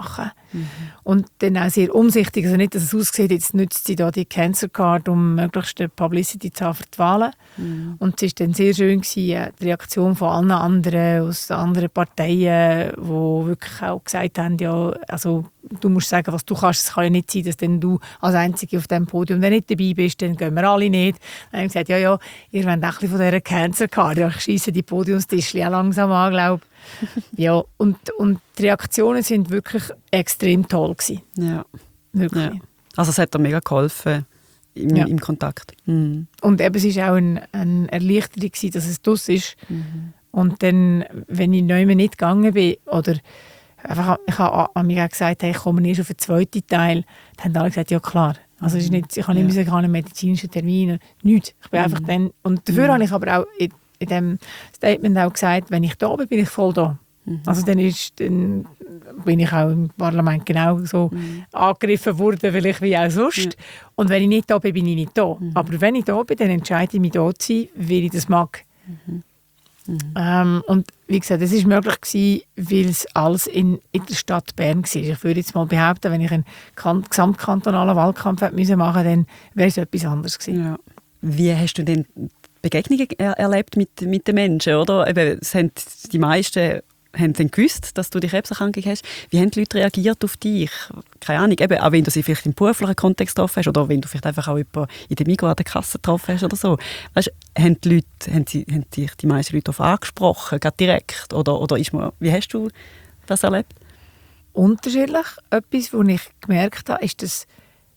Mhm. Und dann auch sehr umsichtig. Also nicht, dass es aussieht, jetzt nützt sie da die Cancer Card, um möglichst Publicity zu haben für die Wahlen. Mhm. Und es war dann sehr schön, gewesen, die Reaktion von allen anderen, aus anderen Parteien, die wirklich auch gesagt haben, ja, also du musst sagen, was du kannst. Es kann ja nicht sein, dass dann du als Einzige auf diesem Podium dann nicht dabei bist, dann gehen wir alle nicht. Dann haben wir gesagt, ja, ja, ihr wollt ein bisschen von dieser Cancer Card. Ja, ich scheisse die Podiumstischchen auch langsam an, glaube ich. Ja, und, und die Reaktionen sind wirklich extrem toll gewesen. Ja. Wirklich. Ja. Also es hat dir mega geholfen im, ja. im Kontakt. Mhm. Und eben, es war auch ein, eine Erleichterung gewesen, dass es das ist. Mhm. Und dann, wenn ich neu nicht gegangen bin, oder einfach, ich habe an mir gesagt, hey, ich komme erst auf den zweiten Teil, dann haben alle gesagt, ja klar. Also es ist nicht, ich habe nicht ja. einen medizinischen Termin, nichts. Ich bin mhm. einfach dann, und dafür mhm. habe ich aber auch in, in diesem Statement auch gesagt, wenn ich da bin, bin ich voll da. Mhm. Also dann, ist, dann bin ich auch im Parlament genau so mhm. angegriffen worden, vielleicht wie auch sonst. Ja. Und wenn ich nicht da bin, bin ich nicht da. Mhm. Aber wenn ich da bin, dann entscheide ich mich da zu sein, weil ich das mag. Mhm. Mhm. Ähm, und wie gesagt, es war möglich gewesen, weil es alles in, in der Stadt Bern war. Ich würde jetzt mal behaupten, wenn ich einen kan- gesamtkantonalen Wahlkampf hätte müssen machen, dann wäre es etwas anderes gewesen. Ja. Wie hast du denn Begegnungen er- erlebt mit, mit den Menschen? Oder? Eben, es haben die meisten haben dann gewusst, dass du die Krebserkrankung hast. Wie haben die Leute reagiert auf dich? Keine Ahnung, eben, auch wenn du sie vielleicht im beruflichen Kontext getroffen hast oder wenn du vielleicht einfach auch jemanden in der Migros an der Kasse getroffen hast oder so. Weißt, haben die Leute, haben, sie, haben dich die meisten Leute darauf angesprochen, gerade direkt? Oder, oder ist man, wie hast du das erlebt? Unterschiedlich. Etwas, was ich gemerkt habe, ist, dass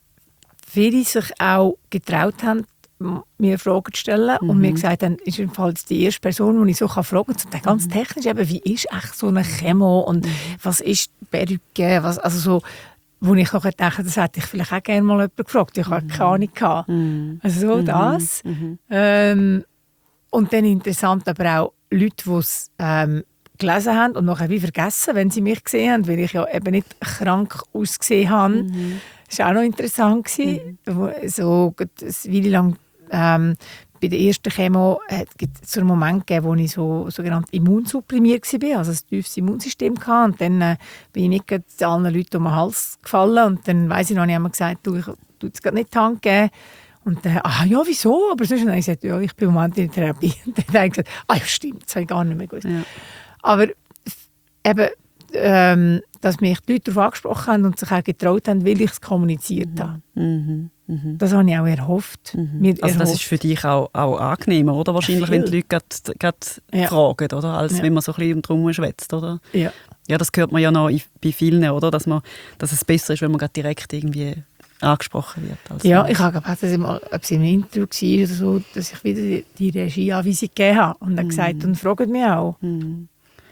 viele sich auch getraut haben, mir Fragen zu stellen mhm. und mir gesagt haben, ist im Fall die erste Person, die ich so fragen kann, und ganz technisch, eben, wie ist echt so eine Chemo und mhm. was ist Perücke, was, also so, wo ich nachher dachte, das hätte ich vielleicht auch gerne mal jemanden gefragt, ich hatte mhm. keine Ahnung gehabt. Mhm. Also so mhm. das. Mhm. Ähm, und dann interessant aber auch Leute, die es ähm, gelesen haben und nachher wie vergessen, wenn sie mich gesehen haben, weil ich ja eben nicht krank ausgesehen habe. Mhm. Das war auch noch interessant. Mhm. So eine Weile lang ähm, bei der ersten Chemo hat es einen Moment gegeben, wo ich so sogenannt immunsupprimiert war, also ein tiefes Immunsystem hatte. Und dann äh, bin ich nicht allen Leuten um den Hals gefallen. Und dann weiss ich noch, ich habe mir gesagt, du, ich tue jetzt gerade nicht die Hand geben. Und dann, ah ja, wieso? Aber sonst habe ich gesagt, ja, ich bin im Moment in der Therapie. Und dann habe ich gesagt, ah ja, stimmt, das habe ich gar nicht mehr gewusst. Ja. Aber eben, ähm, dass mich die Leute darauf angesprochen haben und sich auch getraut haben, weil ich es kommuniziert mhm. habe. Mhm. Mhm. Das habe ich auch erhofft. Mhm. Mir also erhofft. Das ist für dich auch, auch angenehmer, oder? Wahrscheinlich, Viel. Wenn die Leute gerade ja. fragen, oder? Als ja. wenn man so ein bisschen drum schwätzt, oder? Ja. Ja, das hört man ja noch bei vielen, oder? Dass, man, dass es besser ist, wenn man gerade direkt irgendwie angesprochen wird. Als ja, ich habe gedacht, dass mal, ob es in einem Interview war oder so, dass ich wieder die, die Regieanweisung gegeben habe. Und dann mhm. gesagt, und fragt mich auch. Mhm.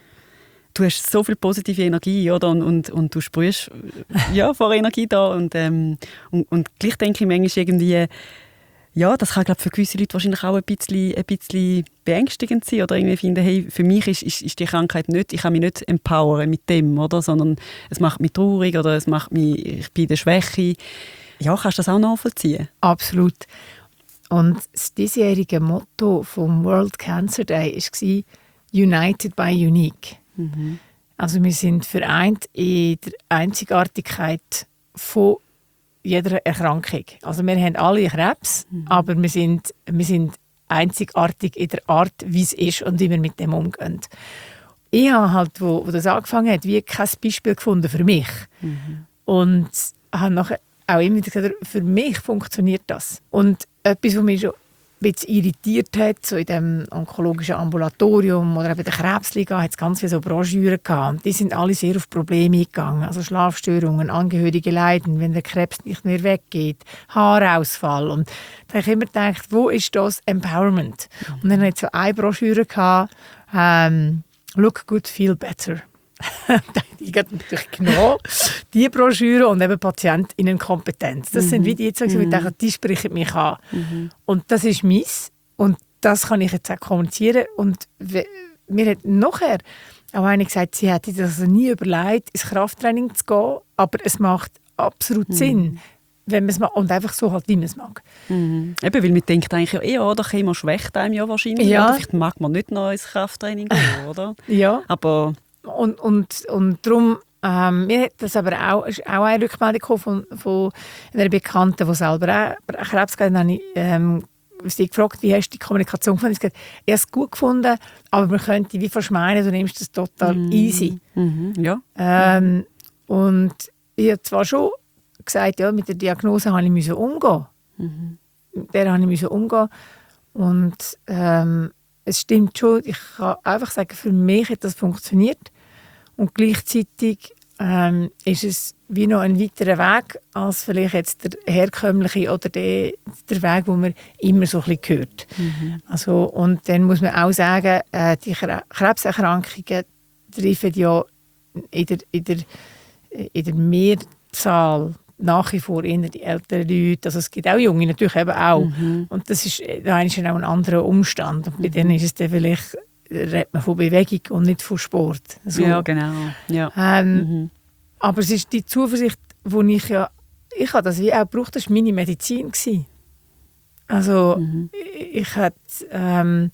Du hast so viel positive Energie, oder? Und, und, und du sprühst ja, vor Energie da. Und, ähm, und, und gleich denke ich manchmal irgendwie, ja, das kann, glaube ich, für gewisse Leute wahrscheinlich auch ein bisschen, ein bisschen beängstigend sein. Oder irgendwie finden, hey, für mich ist, ist, ist die Krankheit nicht, ich kann mich nicht empowern mit dem, oder? Sondern es macht mich traurig oder es macht mich, ich bin in der Schwäche. Ja, kannst du das auch nachvollziehen? Absolut. Und das diesjährige Motto vom World Cancer Day war «United by Unique». Mhm. Also wir sind vereint in der Einzigartigkeit von jeder Erkrankung. Also wir haben alle Krebs, mhm. aber wir sind, wir sind einzigartig in der Art, wie es ist und wie wir mit dem umgehen. Ich habe halt, wo, wo das angefangen hat, wie kein Beispiel gefunden für mich. Mhm. Und habe nachher auch immer gesagt, für mich funktioniert das. Und etwas, was mich schon ein bisschen irritiert hat, so in dem onkologischen Ambulatorium oder eben der Krebsliga, hat es ganz viele so Broschüren gehabt. Und die sind alle sehr auf Probleme eingegangen. Also Schlafstörungen, Angehörige leiden, wenn der Krebs nicht mehr weggeht, Haarausfall. Und da habe ich immer gedacht, wo ist das Empowerment? Mhm. Und dann hat es so eine Broschüre gehabt, ähm, «Look good, feel better». Die hat natürlich genommen, die Broschüre und eben Patientinnenkompetenz. Das mhm. sind wie die jetzt, mhm. ich dachte, die sprechen mich an. Mhm. Und das ist meins und das kann ich jetzt auch kommunizieren. Und mir hat nachher auch eine gesagt, sie hätte das also nie überlegt, ins Krafttraining zu gehen, aber es macht absolut mhm. Sinn, wenn man es mag, und einfach so halt, wie man es mag. Mhm. Eben, weil man denkt eigentlich, ja, ja der Chemo schwächt einem ja wahrscheinlich, ja. Oder vielleicht mag man nicht noch ins Krafttraining gehen, oder? Ja. Aber Und, und, und darum Ähm, mir hat das aber auch, ist auch eine Rückmeldung gekommen von, von einer Bekannten, die selber auch Krebs hatte. Dann habe ich ähm, sie gefragt, wie hast du die Kommunikation gefunden? Ich habe gesagt, ich habe es gut gefunden, aber man könnte wie fast meinen, du nimmst das total Mhm. easy. Mhm. Ja. Ähm, und ich habe zwar schon gesagt, ja, mit der Diagnose musste ich müssen umgehen. Mhm. Mit der musste ich müssen umgehen. Und ähm, es stimmt schon, ich kann einfach sagen, für mich hat das funktioniert. Und gleichzeitig ähm, ist es wie noch ein weiterer Weg als vielleicht jetzt der herkömmliche oder der, der Weg, den man immer so ein bisschen hört. Mhm. Also, und dann muss man auch sagen, äh, die Kre- Krebserkrankungen treffen ja in der, in der, in der Mehrzahl nach wie vor eher die älteren Leute. Also es gibt auch Junge natürlich eben auch. Mhm. Und das ist, da ist ja auch ein anderer Umstand. Und bei denen ist es dann vielleicht, redet man von Bewegung und nicht von Sport. So. Ja, genau. Ja. Ähm, Mhm. aber es ist die Zuversicht, die ich ja, ich habe das wie auch gebraucht, das war meine Medizin gewesen. Also Mhm. ich, ich hätte ähm,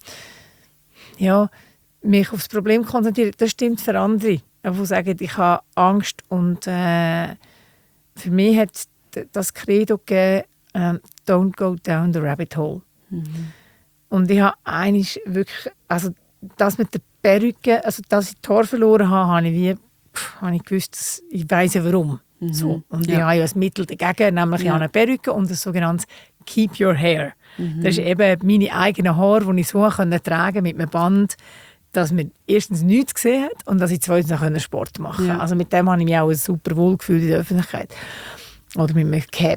ja, mich auf das Problem konzentriert. Das stimmt für andere, die sagen, ich habe Angst. Und äh, für mich hat das Credo gegeben, ähm, «Don't go down the rabbit hole». Mhm. Und ich habe eigentlich wirklich, also das mit der Perücke, also dass ich das Haar verloren habe, habe ich wie, pff, habe ich gewusst, dass ich weiss ja warum. Mhm. So. Und Ja. ich habe ja ein Mittel dagegen, nämlich ich Ja. habe eine Perücke und das sogenannte «Keep your hair». Mhm. Das ist eben meine eigenen Haare, die ich so tragen konnte mit einem Band, dass man erstens nichts gesehen hat und dass ich zweitens noch Sport machen konnte. Ja. Also mit dem habe ich mich auch super wohl gefühlt in der Öffentlichkeit. Oder mit einem Cap.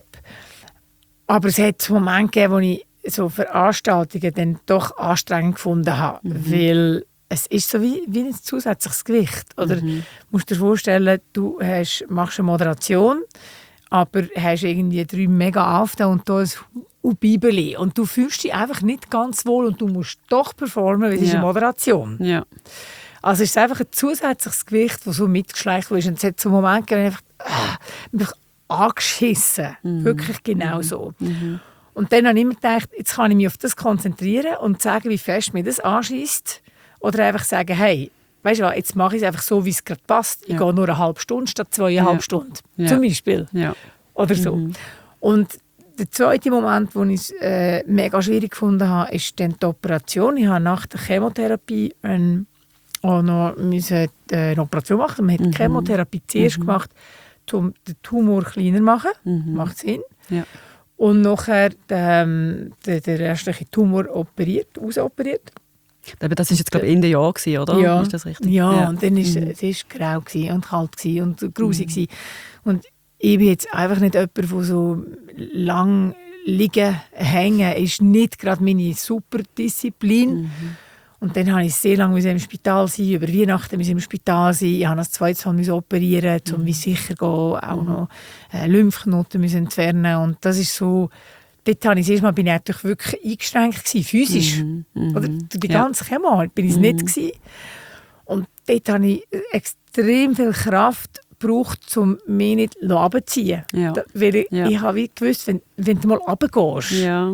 Aber es hat einen Moment gegeben, wo ich so Veranstaltungen dann doch anstrengend gefunden habe. Mhm. Weil es ist so wie, wie ein zusätzliches Gewicht. Oder Mhm. musst dir vorstellen, du hast, machst eine Moderation, aber hast irgendwie drei mega Aufnahmen und da ein Bibeli. Und du fühlst dich einfach nicht ganz wohl und du musst doch performen, weil es ist Ja. eine Moderation. Ja. Also es ist einfach ein zusätzliches Gewicht, das so mitgeschleicht ist. Und es hat so einen Moment gegeben, einfach, ah, mich angeschissen. Mhm. Wirklich genau so. Mhm. Und dann habe ich immer gedacht, jetzt kann ich mich auf das konzentrieren und sagen, wie fest mir das anschießt. Oder einfach sagen, hey, weißt du was, jetzt mache ich es einfach so, wie es gerade passt. Ich Ja. gehe nur eine halbe Stunde statt zweieinhalb Ja. Stunden. Ja. Zum Beispiel. Ja. Oder so. Mhm. Und der zweite Moment, den ich äh, mega schwierig gefunden habe, ist dann die Operation. Ich habe nach der Chemotherapie ein, auch noch müssen, äh, eine Operation machen. Man hat die Mhm. Chemotherapie zuerst Mhm. gemacht, um den Tumor kleiner zu machen. Mhm. Macht Sinn. Ja. Und nachher ähm, der, der restliche Tumor operiert, ausoperiert. Aber das war jetzt, glaube ich, Ende Jahr, gewesen, oder? Ja. Ist das richtig? Ja, und dann war Mhm. es ist grau gewesen und kalt gewesen und grusig. gewesen. Und ich bin jetzt einfach nicht jemand, der so lang liegen, hängen, ist nicht gerade meine super Disziplin. Mhm. Und dann musste ich sehr lange im Spital sein, über Weihnachten musste ich im Spital sein. Ich musste das zweite Mal operieren, um wie sicher zu gehen, auch noch äh, Lymphknoten müssen entfernen. Und das ist so, dort habe ich erstmal bin ich natürlich wirklich eingeschränkt gewesen, physisch. Mhm. Mhm. Oder die Ja. ganze Chemo bin ich es nicht gewesen. Und dort habe ich extrem viel Kraft gebraucht, um mich nicht runterzuziehen. Ja. Da, weil ich, Ja. ich habe wie gewusst, wenn, wenn du mal runtergehst, Ja.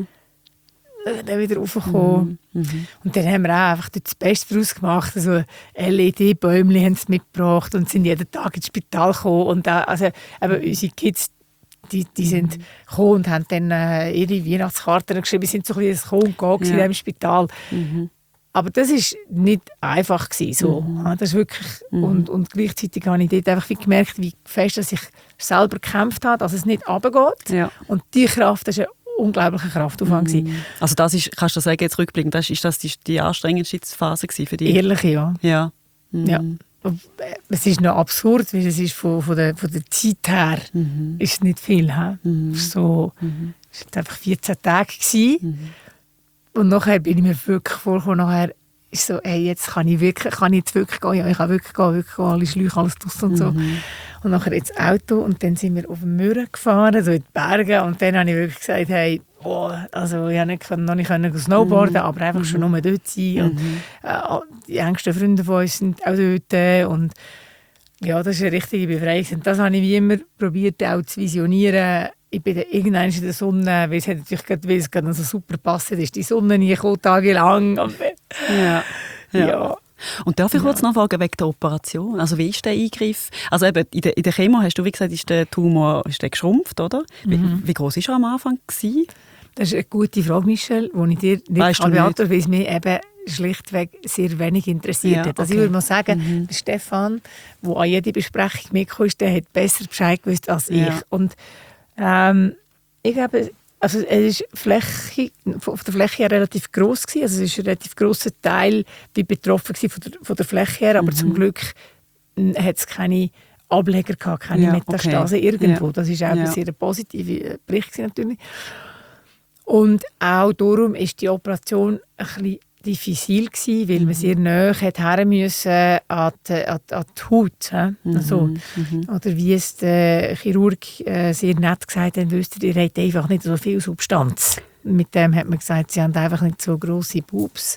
äh, dann wieder raufkommen. Mhm. Mhm. Und dann haben wir auch einfach das Beste daraus gemacht. Also L E D-Bäumchen haben sie mitgebracht und sind jeden Tag ins Spital gekommen. Und auch, also, eben unsere Kids, die, die sind gekommen und haben dann äh, ihre Weihnachtskarten geschrieben. Wir sind so ein bisschen Kommen und Gehen gewesen Ja. im Spital. Mhm. Aber das war nicht einfach gewesen, so. Mhm. Ja, das ist wirklich, Mhm. und, und gleichzeitig habe ich dort einfach wie gemerkt, wie fest dass ich selber gekämpft habe, dass es nicht runtergeht. Ja. Und die Kraft, das war ein unglaublicher Kraftaufwand. gewesen. Mhm. Also das ist, kannst du sagen, jetzt rückblickend, das ist das die, die anstrengendste Phase gewesen für dich? Ehrlich, ja. Ja. Mhm. Ja. Und, äh, es ist noch absurd, weil es ist von, von, der, von der Zeit her Mhm. ist es nicht viel. He? Mhm. So, Mhm. es waren einfach vierzehn Tage. Gewesen. Mhm. Und nachher bin ich mir wirklich vorgekommen, nachher ist so, hey, jetzt kann ich wirklich, kann ich jetzt wirklich gehen, ja, ich kann wirklich gehen, wirklich gehen, alle Schläuche, alles draus und so. Mhm. Und nachher ins Auto und dann sind wir auf dem Mürren gefahren, so in die Berge, und dann habe ich wirklich gesagt, hey, oh, also ich konnte nicht, noch nicht können snowboarden, aber einfach schon nur dort sein. Und, äh, die engsten Freunde von uns sind auch dort und ja, das ist eine richtige Befreiung. Und das habe ich wie immer probiert auch zu visionieren. Ich bin dann irgendwann in der Sonne, weil es hat natürlich gerade, weil es gerade so super passt, ist die Sonne nie gekommen, tagelang. Und, Ja. ja. Ja. Und darf ich Ja. kurz noch fragen, wegen der Operation? Also wie ist der Eingriff? Also eben, in der, in der Chemo hast du wie gesagt, ist der Tumor ist der geschrumpft, oder? Wie, Mhm. wie groß war er am Anfang gewesen? Das ist eine gute Frage, Michelle, die ich dir nicht Weißt du kann nicht? beantworten, weil es mich eben schlichtweg sehr wenig interessiert Ja, hat. Also okay. ich würde mal sagen, Mhm. der Stefan, der an jede Besprechung mitgekommen ist, der hat besser Bescheid gewusst als Ja. ich. Und ähm, ich glaube, also es ist Fläche, auf der Fläche her relativ gross gewesen. Also es ist ein relativ grosser Teil wie betroffen gewesen von der, von der Fläche her, aber Mhm. zum Glück hat es keine Ableger gehabt, keine Ja, Metastase okay. irgendwo. Ja. Das ist auch Ja. ein sehr positive Bericht gewesen, natürlich. Und auch darum war die Operation ein bisschen diffizil gewesen, weil man sehr nahe hat her müssen an die, an die, an die Haut. he? Also, Mhm. oder wie es der Chirurg äh, sehr nett gesagt hat, wisst ihr, ihr habt einfach nicht so viel Substanz. Mit dem hat man gesagt, sie haben einfach nicht so grosse Boobs.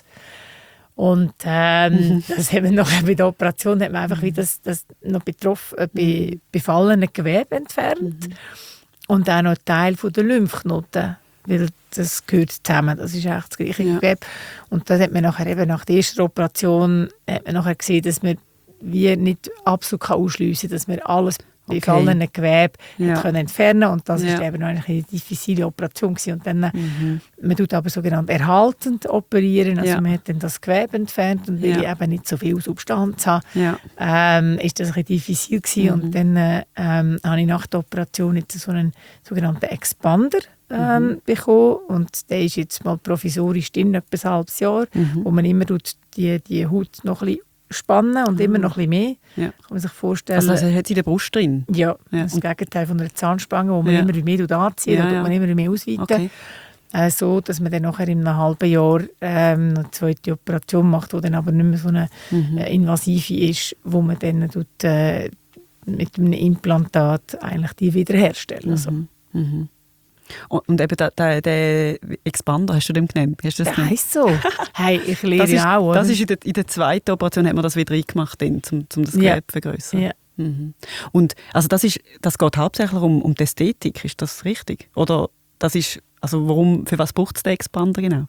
Und ähm, das haben wir nachher bei der Operation hat man einfach wie das, das noch betroffen, äh, be, befallene Gewebe entfernt und auch noch einen Teil von der Lymphknoten, weil das gehört zusammen, das ist eigentlich das gleiche Ja. Gewebe. Und das hat man nachher eben nach der ersten Operation hat man nachher gesehen, dass man wie nicht absolut ausschliessen kann, dass wir alles Okay. befallene Gewebe Ja. hat können entfernen und das Ja. ist eben noch eine diffizile Operation gewesen. Und dann Mhm. man tut aber sogenannt erhaltend operieren, also Ja. man hat dann das Gewebe entfernt und weil Ja. ich eben nicht so viel Substanz habe, Ja. ähm, ist das ein bisschen diffizil gewesen. Mhm. Und dann äh, ähm, habe ich nach der Operation jetzt so einen sogenannten Expander ähm, Mhm. bekommen und der ist jetzt mal provisorisch drin, etwa ein halbes Jahr, Mhm. wo man immer tut die, die Haut noch ein bisschen spannen und immer noch ein bisschen mehr. Ja. Kann man sich vorstellen. Also das hat sie in der Brust drin? Ja, Ja. das Gegenteil von einer Zahnspange, wo man Ja. immer mehr anzieht, Ja, da tut ja. man immer mehr ausweiten. Okay. Äh, so, dass man dann nachher in einem halben Jahr ähm, eine zweite Operation macht, die dann aber nicht mehr so eine Mhm. äh, invasive ist, wo man dann tut, äh, mit einem Implantat eigentlich die wiederherstellen. Also, Mhm. Mhm. Und, und eben der, der, der Expander, hast du dem genannt? Hast du das der genannt? heisst so. Hey, ich lehre Das ist, ja auch, oder? das ist in, der, in der zweiten Operation hat man das wieder reingemacht, dann, um, um das Ja. Gewebe zu vergrössern. Ja. Mhm. Und also das, ist, das geht hauptsächlich um, um die Ästhetik, ist das richtig? Oder das ist, also warum, für was braucht es den Expander genau?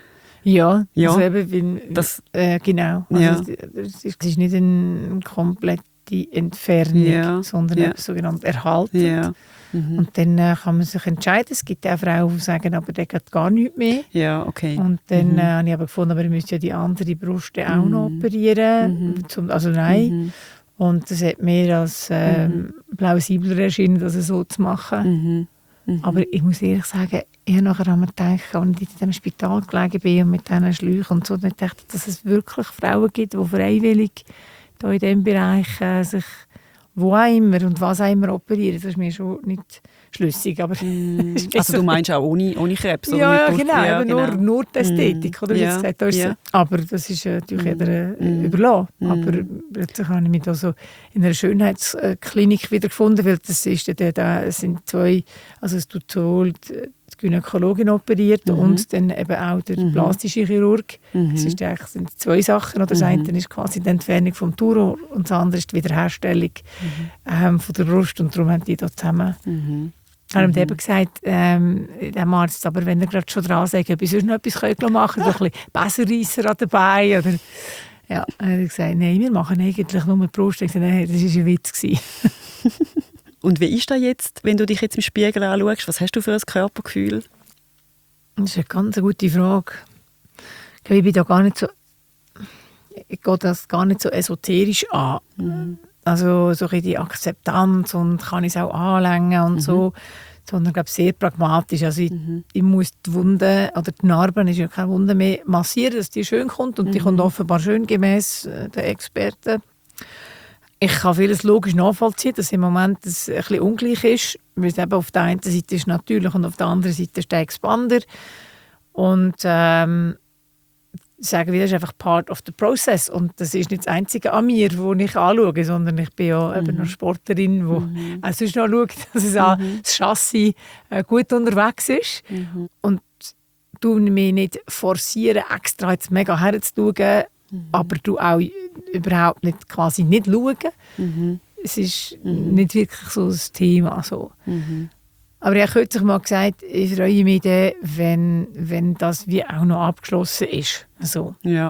Ja, Ja. also eben, wenn, Das- äh, genau. Also Ja. es, es ist es ist nicht eine komplette Entfernung, Ja. sondern Ja. etwas sogenannt erhalten. Ja. Mhm. Und dann äh, kann man sich entscheiden. Es gibt auch Frauen, die sagen, aber der geht gar nichts mehr. Ja, okay. Und dann Mhm. äh, habe ich aber gefunden, aber ich müsste ja die andere Brust auch noch Mhm. operieren. Mhm. Zum, also nein. Mhm. Und das hat mir als ähm, plausibler erschienen, das so zu machen. Mhm. Mhm. Aber ich muss ehrlich sagen, ich habe nachher einmal gedacht, als ich in diesem Spital gelegen bin und mit diesen Schläuchen und so, dann dachte ich, dass es wirklich Frauen gibt, die freiwillig da in diesem Bereich äh, sich wo auch immer und was auch immer operieren. Das ist mir schon nicht schlüssig. Aber Mhm. Also du meinst auch ohne, ohne Krebs? Oder ja, mit ja, Brust- genau, ja, eben Nur, nur die Ästhetik. Mm. Oder wie Ja, jetzt gesagt, da ist ja. so. Aber das ist äh, natürlich Mm. jeder äh, Mm. überlassen. Mm. Aber plötzlich habe ich mich da so in einer Schönheitsklinik wiedergefunden, weil das ist der, der, es sind zwei, also es tut sowohl die die Gynäkologin operiert Mhm. und dann eben auch der Mhm. plastische Chirurg. Mhm. Das ist eigentlich, sind zwei Sachen. Oder das Mhm. eine ist quasi die Entfernung vom Tumor und das andere ist die Wiederherstellung ähm, von der Brust. Und darum haben die da zusammen Mhm. er hat eben gesagt, ähm, dem Arzt, aber wenn er gerade schon dran sagt, ob ich sonst noch etwas können machen können, so ein bisschen Besserreisser dabei. Oder, ja, er hat gesagt, nein, wir machen eigentlich nur die Brust. Ich gesagt, nein, das war ein Witz gewesen. Und wie ist das jetzt, wenn du dich jetzt im Spiegel anschaust? Was hast du für ein Körpergefühl? Das ist eine ganz gute Frage. Ich glaube, ich bin da gar nicht so, ich gehe das gar nicht so esoterisch an. Mhm. Also so ein bisschen die Akzeptanz und kann ich es auch anlängen und Mhm. so. Sondern ich glaube, sehr pragmatisch. Also ich, Mhm. ich muss die Wunde, oder die Narben ist ja keine Wunde mehr, massieren, dass die schön kommt. Und die Mhm. kommt offenbar schön gemäß äh, den Experten. Ich kann vieles logisch nachvollziehen, dass im Moment es ein bisschen ungleich ist. Weil es eben auf der einen Seite ist natürlich und auf der anderen Seite ist der Expander. Und ähm, sagen wir, das ist einfach part of the process. Und das ist nicht das Einzige an mir, das ich anschaue, sondern ich bin ja eben noch Sportlerin, die Mhm. auch sonst noch schaut, dass es auch das Chassis äh, gut unterwegs ist. Mhm. Und du mich nicht forcieren, extra jetzt mega herzuschauen, Mhm. aber du auch überhaupt nicht, quasi nicht schauen. Mhm. Es ist Mhm. nicht wirklich so das Thema. So. Mhm. Aber ich habe kürzlich mal gesagt, ich freue mich dann, wenn, wenn das wie auch noch abgeschlossen ist. So. Ja.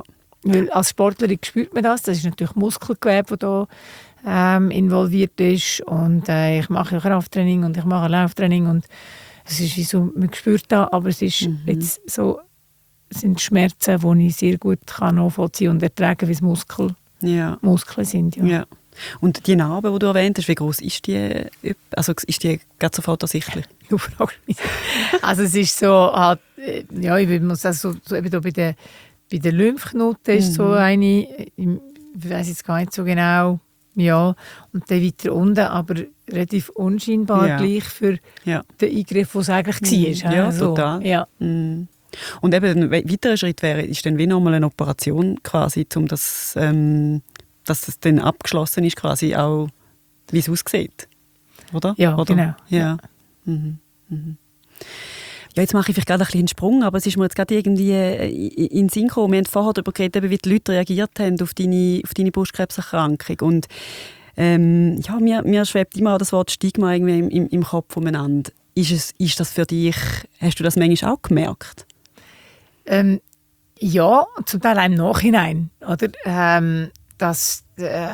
Weil als Sportlerin spürt man das. Das ist natürlich Muskelgewebe, das da ähm, involviert ist. Und äh, ich mache Krafttraining und ich mache Lauftraining. Und es ist wie so, man spürt das, aber es ist mhm. jetzt so, es sind Schmerzen, die ich sehr gut kann nachvollziehen und ertragen, wie es Muskel, ja. Muskeln sind. Ja. Ja. Und die Narbe, die du erwähnt hast, wie groß ist die? Also ist die gerade sofort ersichtlich? Du fragst mich. Also es ist so, halt, ja, ich würde sagen, so, so eben da bei den bei der Lymphknoten ist mhm. so eine, ich weiß jetzt gar nicht so genau, ja, und dann weiter unten, aber relativ unscheinbar ja. gleich für ja. den Eingriff, den es eigentlich war. Ja, so. total. Ja. Mhm. Und eben ein weiterer Schritt wäre, ist dann wie nochmal eine Operation quasi, um das, ähm, dass das dann abgeschlossen ist, quasi auch, wie es aussieht, oder? Ja, oder? genau. Ja. Ja. Mhm. Mhm. Ja, jetzt mache ich vielleicht gerade ein bisschen einen Sprung, aber es ist mir jetzt gerade irgendwie in den Sinn gekommen. Wir haben vorher darüber geredet, wie die Leute reagiert haben auf deine, auf deine Brustkrebserkrankung. Und ähm, ja, mir, mir schwebt immer auch das Wort Stigma irgendwie im, im, im Kopf umeinander. Ist, es, ist das für dich, hast du das manchmal auch gemerkt? Ähm, ja, zum Teil auch im Nachhinein. Oder? Ähm, dass äh,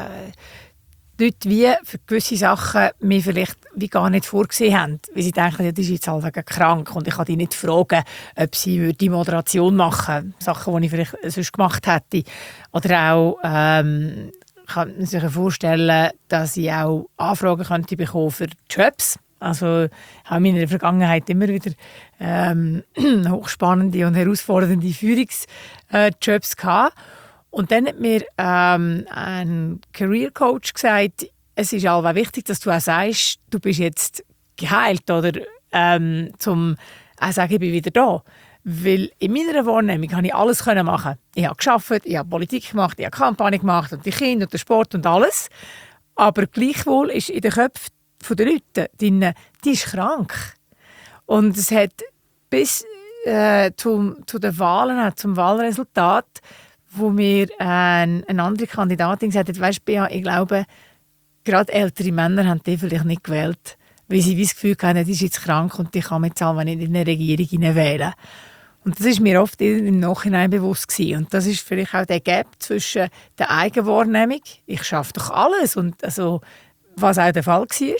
die Leute wie für gewisse Sachen mir vielleicht wie gar nicht vorgesehen haben. Weil sie denken, ja, die ist jetzt halt krank und ich kann die nicht fragen, ob sie die Moderation machen würde. Sachen, die ich vielleicht sonst gemacht hätte. Oder auch, ähm, kann man sich vorstellen, dass ich auch Anfragen könnte bekommen für Jobs. Also ich habe in der Vergangenheit immer wieder ähm, hochspannende und herausfordernde Führungsjobs gehabt. Und dann hat mir ähm, ein Career Coach gesagt, es ist allweil wichtig, dass du auch sagst, du bist jetzt geheilt oder ähm, zum auch sagen, ich bin wieder da. Weil in meiner Wahrnehmung konnte ich alles machen. Ich habe gearbeitet, ich habe Politik gemacht, ich habe Kampagne gemacht und die Kinder und den Sport und alles. Aber gleichwohl ist in den Köpfen der Leute drin, die ist krank. Und es hat bis äh, zum, zu den Wahlen, zum Wahlresultat, wo mir äh, eine andere Kandidatin gesagt hat, weißt du, ich glaube, gerade ältere Männer haben die vielleicht nicht gewählt, weil sie das Gefühl hatten, die ist jetzt krank und die kann man jetzt auch nicht in eine Regierung wählen. Und das ist mir oft im Nachhinein bewusst gewesen. Und das ist vielleicht auch der Gap zwischen der Eigenwahrnehmung, ich schaffe doch alles, und also, was auch der Fall war,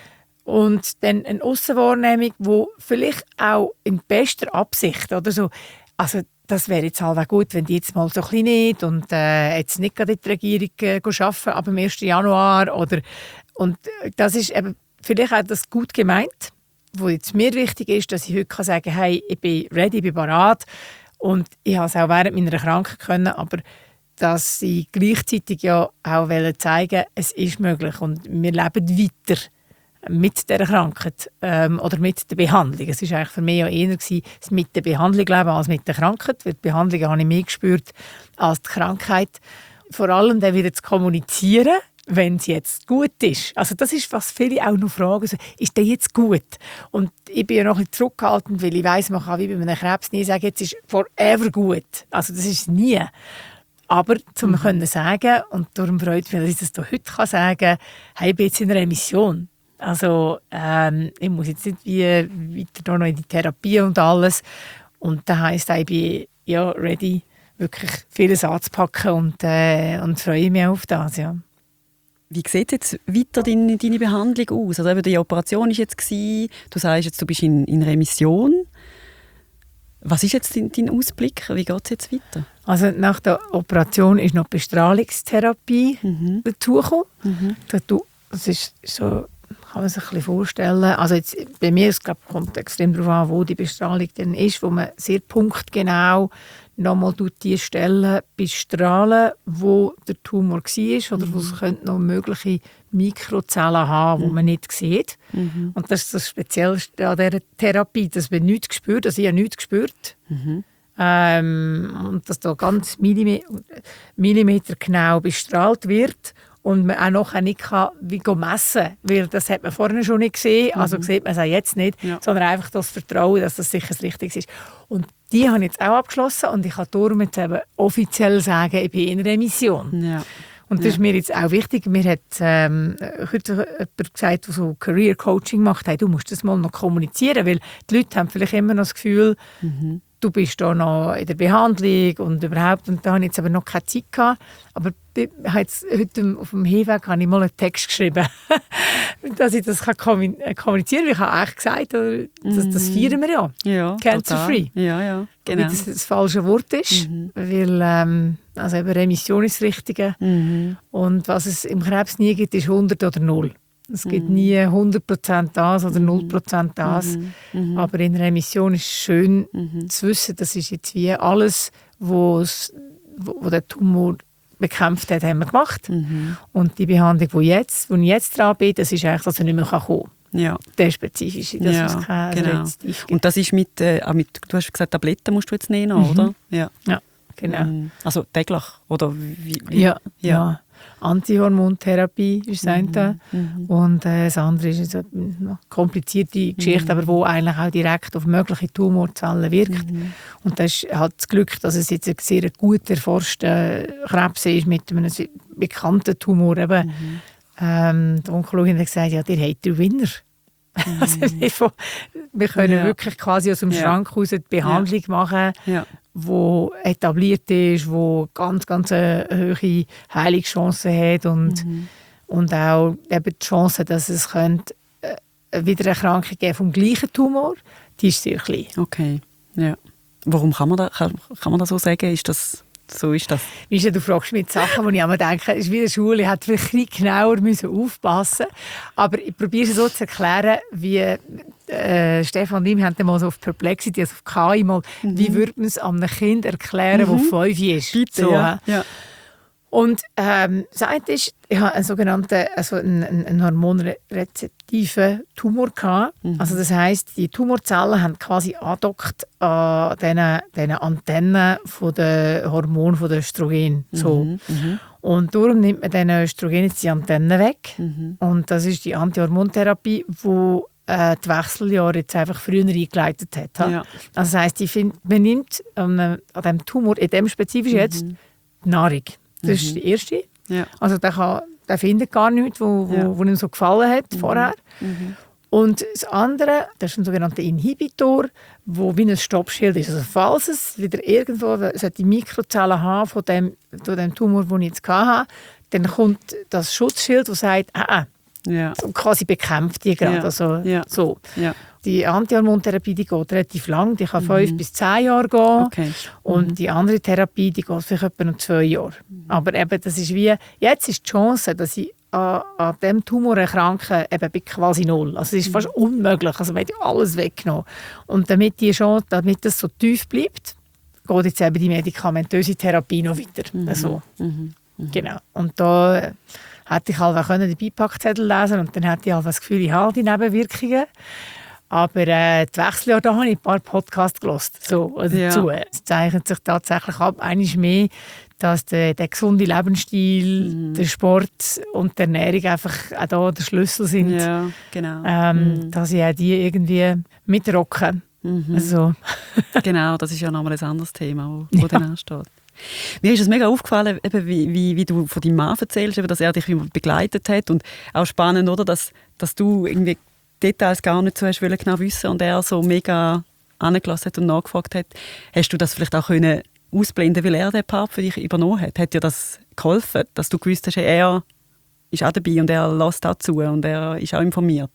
und dann eine Aussenwahrnehmung, die vielleicht auch in bester Absicht oder so, also das wäre jetzt halt auch gut, wenn die jetzt mal so ein bisschen nicht und äh, jetzt nicht gerade in die Regierung äh, arbeiten, aber am ersten Januar. Oder, und das ist eben vielleicht auch das gut gemeint, wo jetzt mir wichtig ist, dass ich heute kann sagen kann, hey, ich bin ready, ich bin bereit. Und ich habe es auch während meiner Krankheit können, aber dass sie gleichzeitig ja auch zeigen wollen, es ist möglich und wir leben weiter mit dieser Krankheit ähm, oder mit der Behandlung. Es war eigentlich für mich ja eher gewesen, das mit der Behandlung leben als mit der Krankheit, weil die Behandlung habe ich mehr gespürt als die Krankheit. Vor allem dann wieder zu kommunizieren, wenn es jetzt gut ist. Also das ist, was viele auch noch fragen, so, ist der jetzt gut? Und ich bin ja noch ein bisschen zurückgehalten, weil ich weiss, man kann wie bei einem Krebs nie sagen, jetzt ist forever gut. Also das ist es nie. Aber zum mhm. können sagen, und darum freut mich, dass ich das heute kann sagen kann, hey, ich bin jetzt in einer Remission. Also ähm, ich muss jetzt nicht wie weiter noch in die Therapie und alles. Und das heisst, ich bin ja ready, wirklich vieles anzupacken und, äh, und freue mich auf das. Ja. Wie sieht jetzt weiter deine, deine Behandlung aus? Also eben die Operation war jetzt gewesen, du sagst jetzt, du bist in, in Remission. Was ist jetzt dein, dein Ausblick? Wie geht es jetzt weiter? Also nach der Operation ist noch Bestrahlungstherapie mhm. dazugekommen. Mhm. Das ist so, kann man sich ein bisschen vorstellen. Also jetzt, bei mir es, glaub, kommt es extrem darauf an, wo die Bestrahlung denn ist, wo man sehr punktgenau nochmal die Stellen bestrahlen, wo der Tumor war oder mhm. wo es könnte noch mögliche Mikrozellen haben, die mhm. man nicht sieht. Mhm. Und das ist das Speziellste an dieser Therapie, dass man nichts spürt, also ich habe nichts gespürt. Mhm. Ähm, und dass da ganz Millimeter, Millimeter genau bestrahlt wird und man auch noch nicht kann, wie messen kann, weil das hat man vorher schon nicht gesehen, also mhm. sieht man es auch jetzt nicht, ja. sondern einfach das Vertrauen, dass das sicher das Richtige ist. Und die habe ich jetzt auch abgeschlossen und ich kann darum jetzt eben offiziell sagen, ich bin in Remission. Ja. Und das ja. ist mir jetzt auch wichtig. Mir hat ähm, heute jemand gesagt, der so Career Coaching macht, hey, du musst das mal noch kommunizieren, weil die Leute haben vielleicht immer noch das Gefühl, mhm. du bist da noch in der Behandlung und überhaupt, und da habe ich jetzt aber noch keine Zeit gehabt. Aber jetzt, heute auf dem Hinweg habe ich mal einen Text geschrieben, dass ich das kann kommunizieren kann. Ich habe eigentlich gesagt, das, das feiern wir ja. Ja, Cancer-free. Ja, ja, genau. Weil das das falsche Wort ist, mhm. weil ähm, also eben Remission ist das Richtige. Mhm. Und was es im Krebs nie gibt, ist hundert oder null. Es gibt mhm. nie hundert Prozent das oder null Prozent das. Mhm. Aber in Remission ist es schön mhm. zu wissen, das ist jetzt wie alles, wo's, wo, wo der Tumor bekämpft hat, haben wir gemacht. Mhm. Und die Behandlung, wo, jetzt, wo ich jetzt dran bin, das ist eigentlich, dass er nicht mehr kommen kann. Ja. Der spezifische, das ja, ist kein genau. Und das ist mit, äh, auch mit, du hast gesagt, Tabletten musst du jetzt nehmen, mhm. oder? Ja, ja genau. Also täglich, oder wie? wie? Ja, ja. ja. Antihormontherapie ist das eine. Mhm. Und äh, das andere ist eine komplizierte Geschichte, mhm. aber wo eigentlich auch direkt auf mögliche Tumorzellen wirkt. Mhm. Und das ist halt das Glück, dass es jetzt ein sehr gut erforschter Krebs ist mit einem bekannten Tumor. Eben. Mhm. Ähm, die Onkologin hat gesagt, ja, ihr habt den Winner. Mhm. Also, wir können ja. wirklich quasi aus dem ja. Schrank raus die Behandlung ja. machen, ja. wo etabliert ist, wo ganz, ganz eine hohe Heilungschancen hat und, mhm. und auch eben die Chance, dass es könnte, äh, wieder eine Erkrankung geben vom gleichen Tumor, die ist sehr klein. Okay, ja. Warum kann man, da, kann, kann man das so sagen? Ist das, so ist das? Weißt du, du fragst mich Sachen, wo ich immer denke, es ist wie in der Schule, ich hätte vielleicht ein bisschen genauer müssen aufpassen müssen. Aber ich probiere es so zu erklären, wie äh, Stefan und ich haben mal so auf Perplexity, also auf K I mal, mhm. wie würde man es einem Kind erklären, mhm. das fünf ist. Bitte, so, ja. ja. Und ähm, das eine ist, ich hatte einen sogenannten also einen, einen hormonrezeptiven Tumor gehabt. Mhm. Also das heisst, die Tumorzellen haben quasi angedockt an diesen, diesen Antennen von den Hormonen von den Östrogen. So. Mhm. Mhm. Und darum nimmt man diesen Östrogen jetzt die Antennen weg. Mhm. Und das ist die Antihormontherapie, die äh, die Wechseljahre jetzt einfach früher eingeleitet hat. Ja. Also das heisst, ich find, man nimmt an, an diesem Tumor, in dem spezifisch jetzt, mhm. die Nahrung. Das ist die erste. Ja. Also der, kann, der findet gar nichts, wo, wo, ja. wo ihm so gefallen hat mhm. vorher. Mhm. Und das andere, das ist ein sogenannter Inhibitor, wo wie ein Stoppschild ist. Also falls es wieder irgendwo die Mikrozellen haben von dem, von dem Tumor, den ich jetzt hatte, dann kommt das Schutzschild, das sagt, ah, ja. und quasi bekämpft die gerade. Ja. Also, ja. so. Ja. Die Antihormontherapie, die geht relativ lang, die kann mhm. fünf bis zehn Jahre gehen. Okay. Und mhm. die andere Therapie, die geht vielleicht etwa noch zwei Jahre. Mhm. Aber eben, das ist wie, jetzt ist die Chance, dass ich an, an diesem Tumor erkranke, eben bei quasi null. Also es ist mhm. fast unmöglich, also man hat alles weggenommen. Und damit die Chance, damit das so tief bleibt, geht jetzt eben die medikamentöse Therapie noch weiter. Mhm. Also, mhm. Mhm. Genau. Und da äh, hätte ich halt auch den Beipackzettel lesen können und dann hätte ich halt das Gefühl, ich habe die Nebenwirkungen. Aber äh, die Wechseljahre, da habe ich ein paar Podcasts gehört. So, also ja. dazu. Es zeichnet sich tatsächlich ab, eines mehr, dass der, der gesunde Lebensstil, mhm. der Sport und die Ernährung einfach auch da der Schlüssel sind. Ja, genau. Ähm, mhm. Dass ich auch die irgendwie mitrocken. Mhm. Also. Genau, das ist ja nochmal ein anderes Thema, das ja. dann ansteht. Mir ist es mega aufgefallen, eben, wie, wie, wie du von deinem Mann erzählst, eben, dass er dich begleitet hat. Und auch spannend, oder, dass, dass du irgendwie Details gar nicht so hast wollen, genau wissen und er so mega angelassen hat und nachgefragt hat. Hast du das vielleicht auch können ausblenden, weil er den Part für dich übernommen hat? Hat dir das geholfen, dass du gewusst hast, er ist auch dabei und er lässt auch zu und er ist auch informiert?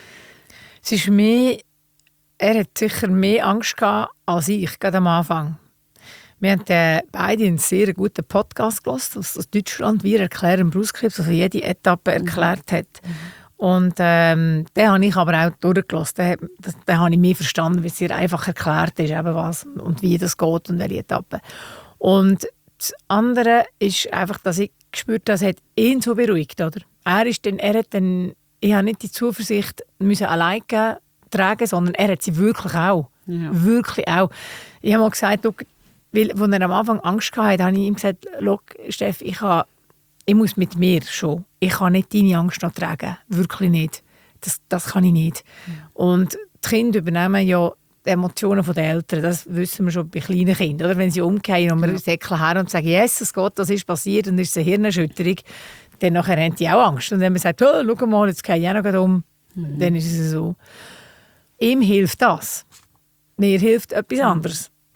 Es ist mehr, er hat sicher mehr Angst gehabt als ich, gerade am Anfang. Wir haben äh, beide einen sehr guten Podcast gehört aus, aus Deutschland. Wir erklären Brustkrebs, also jede Etappe erklärt hat. Mhm. Und ähm, den habe ich aber auch durchgelassen. Den, den habe ich mehr verstanden, weil es sehr einfach erklärt ist, eben was und wie das geht und welche Etappe. Und das andere ist einfach, dass ich gespürt habe, es hat ihn so beruhigt. Oder? Er ist dann, er hat dann, ich habe nicht die Zuversicht müssen alleine tragen, sondern er hat sie wirklich auch. Ja. Wirklich auch. Ich habe mal gesagt, du, weil, als er am Anfang Angst hatte, habe ich ihm gesagt, Steff, ich habe Ich muss mit mir schon. Ich kann nicht deine Angst noch tragen. Wirklich nicht. Das, das kann ich nicht. Mhm. Und die Kinder übernehmen ja die Emotionen der Eltern. Das wissen wir schon bei kleinen Kindern. Oder? Wenn sie umkehren und wir ja. säckeln her und sagen, Jesus Gott, das ist passiert und es ist eine Hirnerschütterung, dann nachher haben die auch Angst. Und wenn man sagt, oh, schau mal, jetzt gehe ich auch noch um, mhm. dann ist es so. Ihm hilft das. Mir hilft etwas anderes.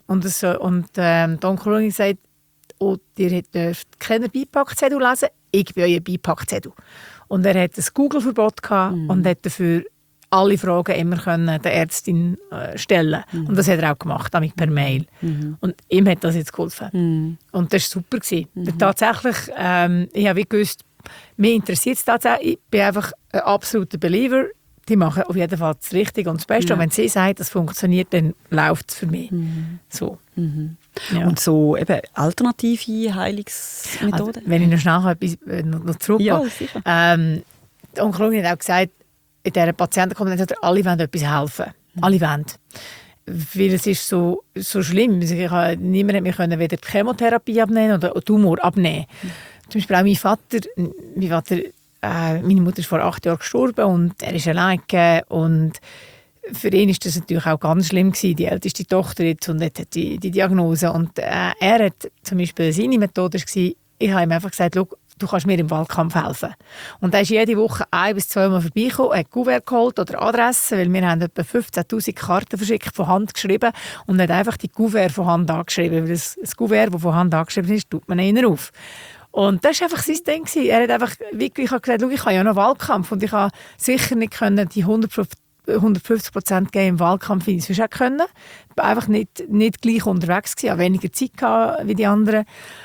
Und, das, so- und ähm, die Onkologin sagt, oh, ihr dürft keine Beipackzettel lesen, ich bin euer Beipackzettel. Und er hat ein Google-Verbot gehabt Mhm. und hat dafür alle Fragen immer können der Ärztin äh, stellen. Mhm. Und das hat er auch gemacht, damit per Mail. Mhm. Und ihm hat das jetzt geholfen. Mhm. Und das war super. Mhm. Tatsächlich, ähm, ich habe wie gewusst, mich interessiert es tatsächlich. Ich bin einfach ein absoluter Believer. Die machen auf jeden Fall das Richtige und das Beste. Ja. Und wenn sie sagen, das funktioniert, dann läuft es für mich. Mhm. So. Mhm. Ja. Und so eben alternative Heilungsmethoden? Also, wenn ich noch schnell etwas äh, noch, noch zurückgehe. Ja, sicher. Ähm, die Onkologin hat auch gesagt, in dieser Patientenkompetenz, alle wollen etwas helfen. Mhm. Alle wollen. Weil es ist so, so schlimm. Ich kann, niemand hat mir können weder die Chemotherapie abnehmen oder Tumor abnehmen. Mhm. Zum Beispiel auch mein Vater. Mein Vater äh, meine Mutter ist vor acht Jahren gestorben und er ist alleine. Und für ihn war das natürlich auch ganz schlimm gewesen, die älteste Tochter jetzt und hat die, die Diagnose. Und äh, er hat zum Beispiel seine Methode war, ich habe ihm einfach gesagt, schau, du kannst mir im Wahlkampf helfen. Und er ist jede Woche ein- bis zweimal vorbeigekommen, hat Kuvert geholt oder Adressen, weil wir haben etwa fünfzehntausend Karten verschickt, von Hand geschrieben und hat einfach die Kuvert von Hand angeschrieben. Weil das, das Kuvert, das von Hand angeschrieben ist, tut man einer auf. Und das war einfach sein Ding. Er hat einfach wirklich gesagt, schau, ich habe ja noch Wahlkampf und ich habe sicher nicht können, die hundertfünfzig Prozent geben im Wahlkampf, wie ich es auch können. Ich war einfach nicht, nicht gleich unterwegs gewesen, habe weniger Zeit gehabt wie die anderen.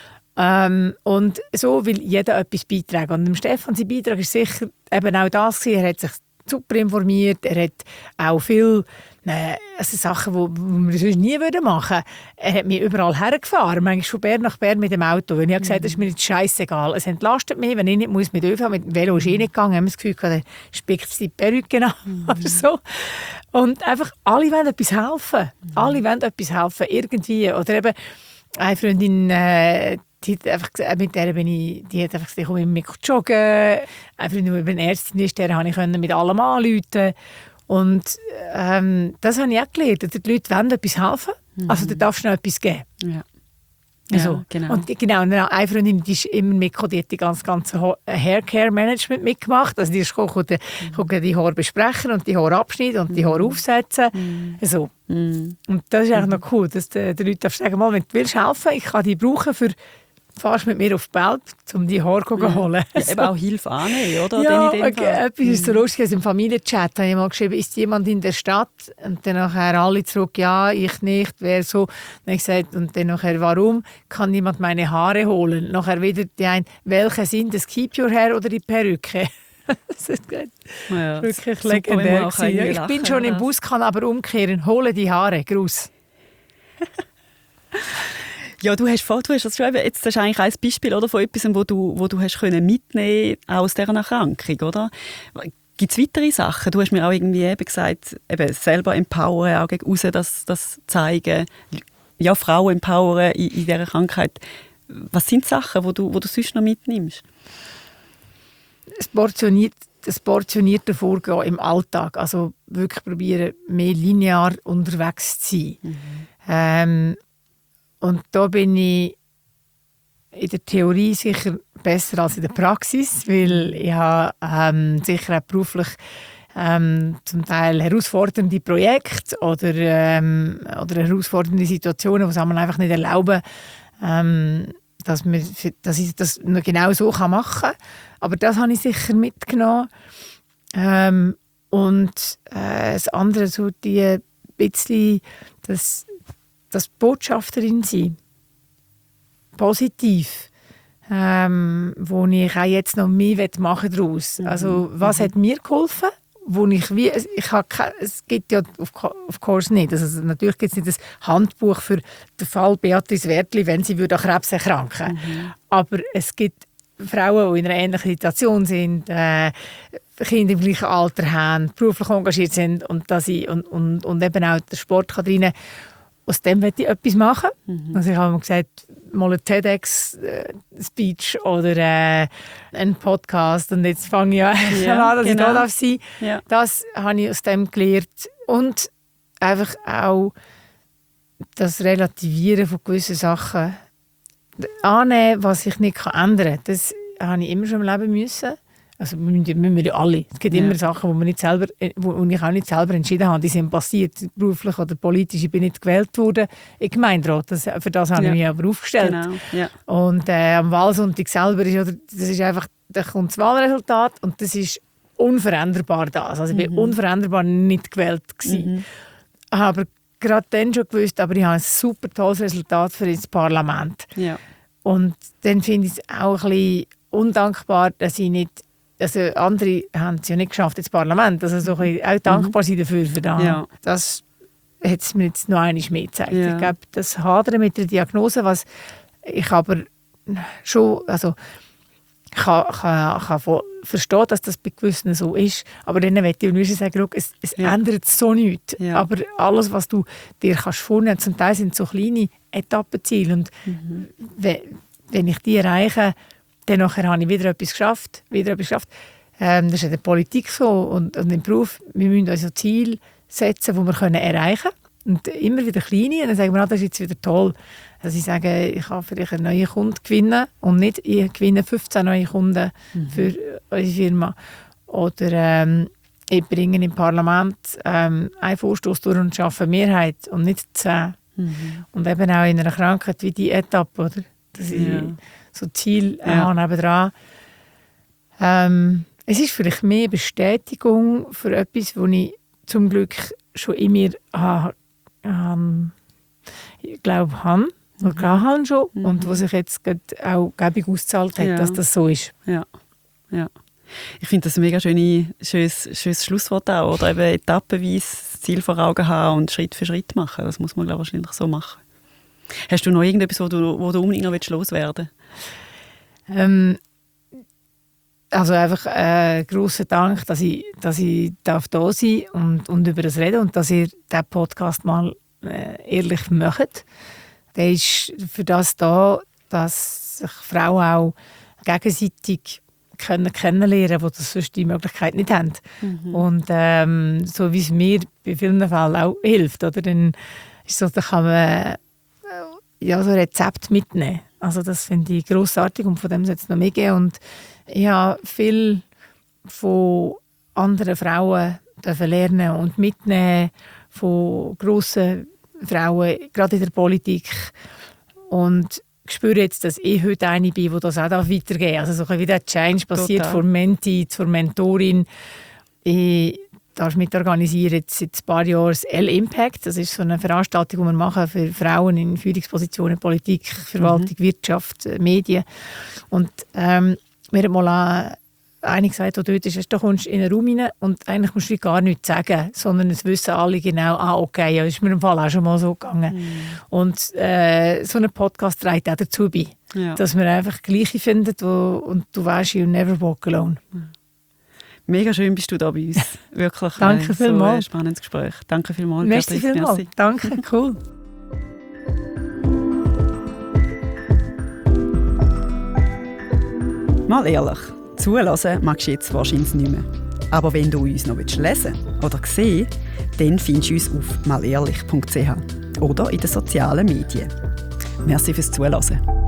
Ähm, und so will jeder etwas beitragen. Und dem Stefan, sein Beitrag war sicher eben auch das gewesen. Er hat sich super informiert, er hat auch viel äh, also Sachen, die wir sonst nie machen würden. Er hat mich überall hergefahren, manchmal von Bern nach Bern mit dem Auto. Wenn ich habe gesagt, das ist mir jetzt scheissegal. Es entlastet mich, wenn ich nicht muss mit ÖV, mit dem Velo ist eh nicht gegangen, haben wir das Gefühl, der spickt die Perücke an Mhm. oder so. Und einfach, alle wollen etwas helfen. Mhm. Alle wollen etwas helfen, irgendwie. Oder eben eine Freundin, äh, die hat einfach gesagt, mit der bin ich, die hat einfach gesagt, ich komme mit joggen. Eine Freundin, die eine Ärztin ist, der konnte ich mit allem anrufen. Und ähm, das habe ich auch gelernt. Die Leute wollen etwas helfen, Mhm. also du darfst noch etwas geben. Ja. Also, Ja, genau. Und die- genau, und eine Freundin, die ist immer mitgekommen, die hat die ganze, ganze Ho- Haircare-Management mitgemacht. Also die ist gekommen, die, mhm. die Haare besprechen und die Haare abschneiden und die Haare aufsetzen. Mhm. Also. Mhm. Und das ist eigentlich noch cool, dass die, die Leute sagen, mal, wenn du willst helfen, ich kann dich brauchen für fährst mit mir auf die Welt, um die Haare zu Ja. holen. Ja, eben auch Hilfe annehmen, oder? Ja, Dann in dem Fall. okay, etwas ist so lustig. Also im Familienchat habe ich mal geschrieben, ist jemand in der Stadt? Und dann nachher alle zurück, ja, ich nicht, wer so. Dann habe ich gesagt, und dann nachher, warum kann niemand meine Haare holen? Nachher wieder die ein, welche sind das, Keep Your Hair oder die Perücke? Das ist Ja, wirklich super, wenn man legendär auch gewesen. irgendwie Ich bin lachen schon im kann. Bus, kann aber umkehren, hole die Haare, Gruß. Ja, du hast vorhin, du hast das schon eben, jetzt das ist eigentlich ein Beispiel, oder, von etwas, wo du, wo du hast können mitnehmen auch aus dieser Erkrankung, oder? Gibt es weitere Sachen? Du hast mir auch irgendwie eben gesagt, eben selber empowern, auch gegen aussen das, das zeigen, ja, Frauen empowern in, in dieser Krankheit. Was sind die Sachen, die du, wo du sonst noch mitnimmst? Das portioniert, das portionierte Vorgehen im Alltag, also wirklich probieren, mehr linear unterwegs zu sein. Mhm. Ähm, Und da bin ich in der Theorie sicher besser als in der Praxis, weil ich habe ähm, sicher auch beruflich ähm, zum Teil herausfordernde Projekte oder, ähm, oder herausfordernde Situationen, die es einem einfach nicht erlauben, ähm, dass, man, dass ich das genau so machen kann. Aber das habe ich sicher mitgenommen. Ähm, und äh, das andere, so die bisschen, das das Botschafterin sein. Positiv. Ähm, wo ich auch jetzt noch mehr machen daraus. Mhm. Also, was mhm. hat mir geholfen? Wo ich wie, ich habe keine, es gibt ja of, of course nicht. Also, natürlich gibt es nicht das Handbuch für den Fall Beatrice Wertli, wenn sie würde an Krebs erkranken. Mhm. Aber es gibt Frauen, die in einer ähnlichen Situation sind, äh, Kinder im gleichen Alter haben, beruflich engagiert sind und, dass ich, und, und, und eben auch der Sport kann rein. Aus dem möchte ich etwas machen. Mhm. Also ich habe mir gesagt, mal ein TEDx-Speech oder äh, einen Podcast und jetzt fange ich an, ja, dass genau. ich da darf sein. Ja. Das habe ich aus dem gelernt. Und einfach auch das Relativieren von gewissen Sachen. Annehmen, was ich nicht ändern kann. Das habe ich immer schon im Leben müssen. Also müssen wir ja alle. Es gibt ja. immer Sachen, wo, man nicht selber, wo ich auch nicht selber entschieden habe. Die sind passiert, beruflich oder politisch. Ich bin nicht gewählt worden im Gemeinderat. Das, für das habe ja. ich mich aber aufgestellt. Genau. Ja. Und äh, am Wahlsonntag selber ist, oder, das ist einfach, da kommt das Wahlresultat und das ist unveränderbar das. Also ich war mhm. unveränderbar nicht gewählt gewesen. Mhm. Aber gerade dann schon gewusst, aber ich habe ein super tolles Resultat für das Parlament. Ja. Und dann finde ich es auch ein bisschen undankbar, dass ich nicht, also andere haben es ja nicht geschafft ins Parlament, also so ein bisschen auch dankbar sein dafür. Für das. Ja. Das hat es mir jetzt noch einmal mehr gezeigt. Ja. Ich glaube, das Hadern mit der Diagnose, was ich aber schon, also ich kann, kann, kann verstehen, dass das bei gewissen so ist, aber dann möchte ich nicht sagen, es, es ja. ändert so nichts. Ja. Aber alles, was du dir kannst vornehmen, zum Teil sind so kleine Etappenziele und mhm. wenn, wenn ich die erreiche, dann nachher habe ich wieder etwas geschafft, wieder etwas geschafft. Ähm, das ist in der Politik so und, und im Beruf, wir müssen also Ziele setzen, die wir können erreichen können und immer wieder kleine und dann sagen wir, ah, das ist jetzt wieder toll. Also ich sage, ich kann vielleicht einen neuen Kunden gewinnen und nicht ich gewinne fünfzehn neue Kunden mhm. für unsere Firma. Oder ähm, ich bringe im Parlament ähm, einen Vorstoß durch und schaffe eine Mehrheit und nicht zehn. Mhm. Und eben auch in einer Krankheit wie die Etappe, oder? Dass ich ja. so Ziel ja. habe nebendran. Ähm, es ist vielleicht mehr Bestätigung für etwas, das ich zum Glück schon in mir habe, ähm, ich glaube, habe. Und mhm. schon mhm. und was sich jetzt auch gäbig ausgezahlt hat, ja. dass das so ist. Ja, ja. Ich finde das ein mega schönes, schönes, schönes Schlusswort auch. Oder eben etappenweise das Ziel vor Augen haben und Schritt für Schritt machen. Das muss man, glaube ich, wahrscheinlich so machen. Hast du noch irgendetwas, wo du, wo du unbedingt noch loswerden willst? Ähm, also einfach äh, grossen Dank, dass ich, dass ich darf da sein und, und über das reden und dass ihr diesen Podcast mal äh, ehrlich macht. Der ist für das da, dass sich Frauen auch gegenseitig können kennenlernen können, die das sonst die Möglichkeit nicht haben. Mhm. Und ähm, so wie es mir bei vielen Fällen auch hilft, oder? Dann ist so, da kann man äh, ja, so ein Rezept mitnehmen. Also das finde ich grossartig und von dem soll es noch mehr geben. Und ich habe viel von anderen Frauen lernen und mitnehmen, von grossen Frauen, gerade in der Politik. Und ich spüre jetzt, dass ich heute eine bin, die das auch weitergeben darf. Also so wie der Change passiert von Menti zur Mentorin. Ich darf mitorganisieren jetzt seit ein paar Jahren das L-Impact. Das ist so eine Veranstaltung, die wir machen für Frauen in Führungspositionen, Politik, Verwaltung, mhm. Wirtschaft, Medien. Und ähm, mir hat mal einer gesagt, der dort ist, da kommst du in einen Raum rein und eigentlich musst du gar nichts sagen, sondern es wissen alle genau, ah, okay, ja, das ist mir im Fall auch schon mal so gegangen. Mhm. Und äh, so ein Podcast trägt auch dazu bei, ja. dass man einfach Gleiche findet wo, und du weißt, you never walk alone. Mhm. Mega schön bist du da bei uns. Wirklich Danke äh, so vielmals. ein spannendes Gespräch. Danke vielmals. Merci vielmals. Merci. Danke, cool. Mal ehrlich. Zuhören magst du jetzt wahrscheinlich nicht mehr. Aber wenn du uns noch lesen willst oder sehen willst, dann findest du uns auf malehrlich punkt c h oder in den sozialen Medien. Merci fürs Zuhören.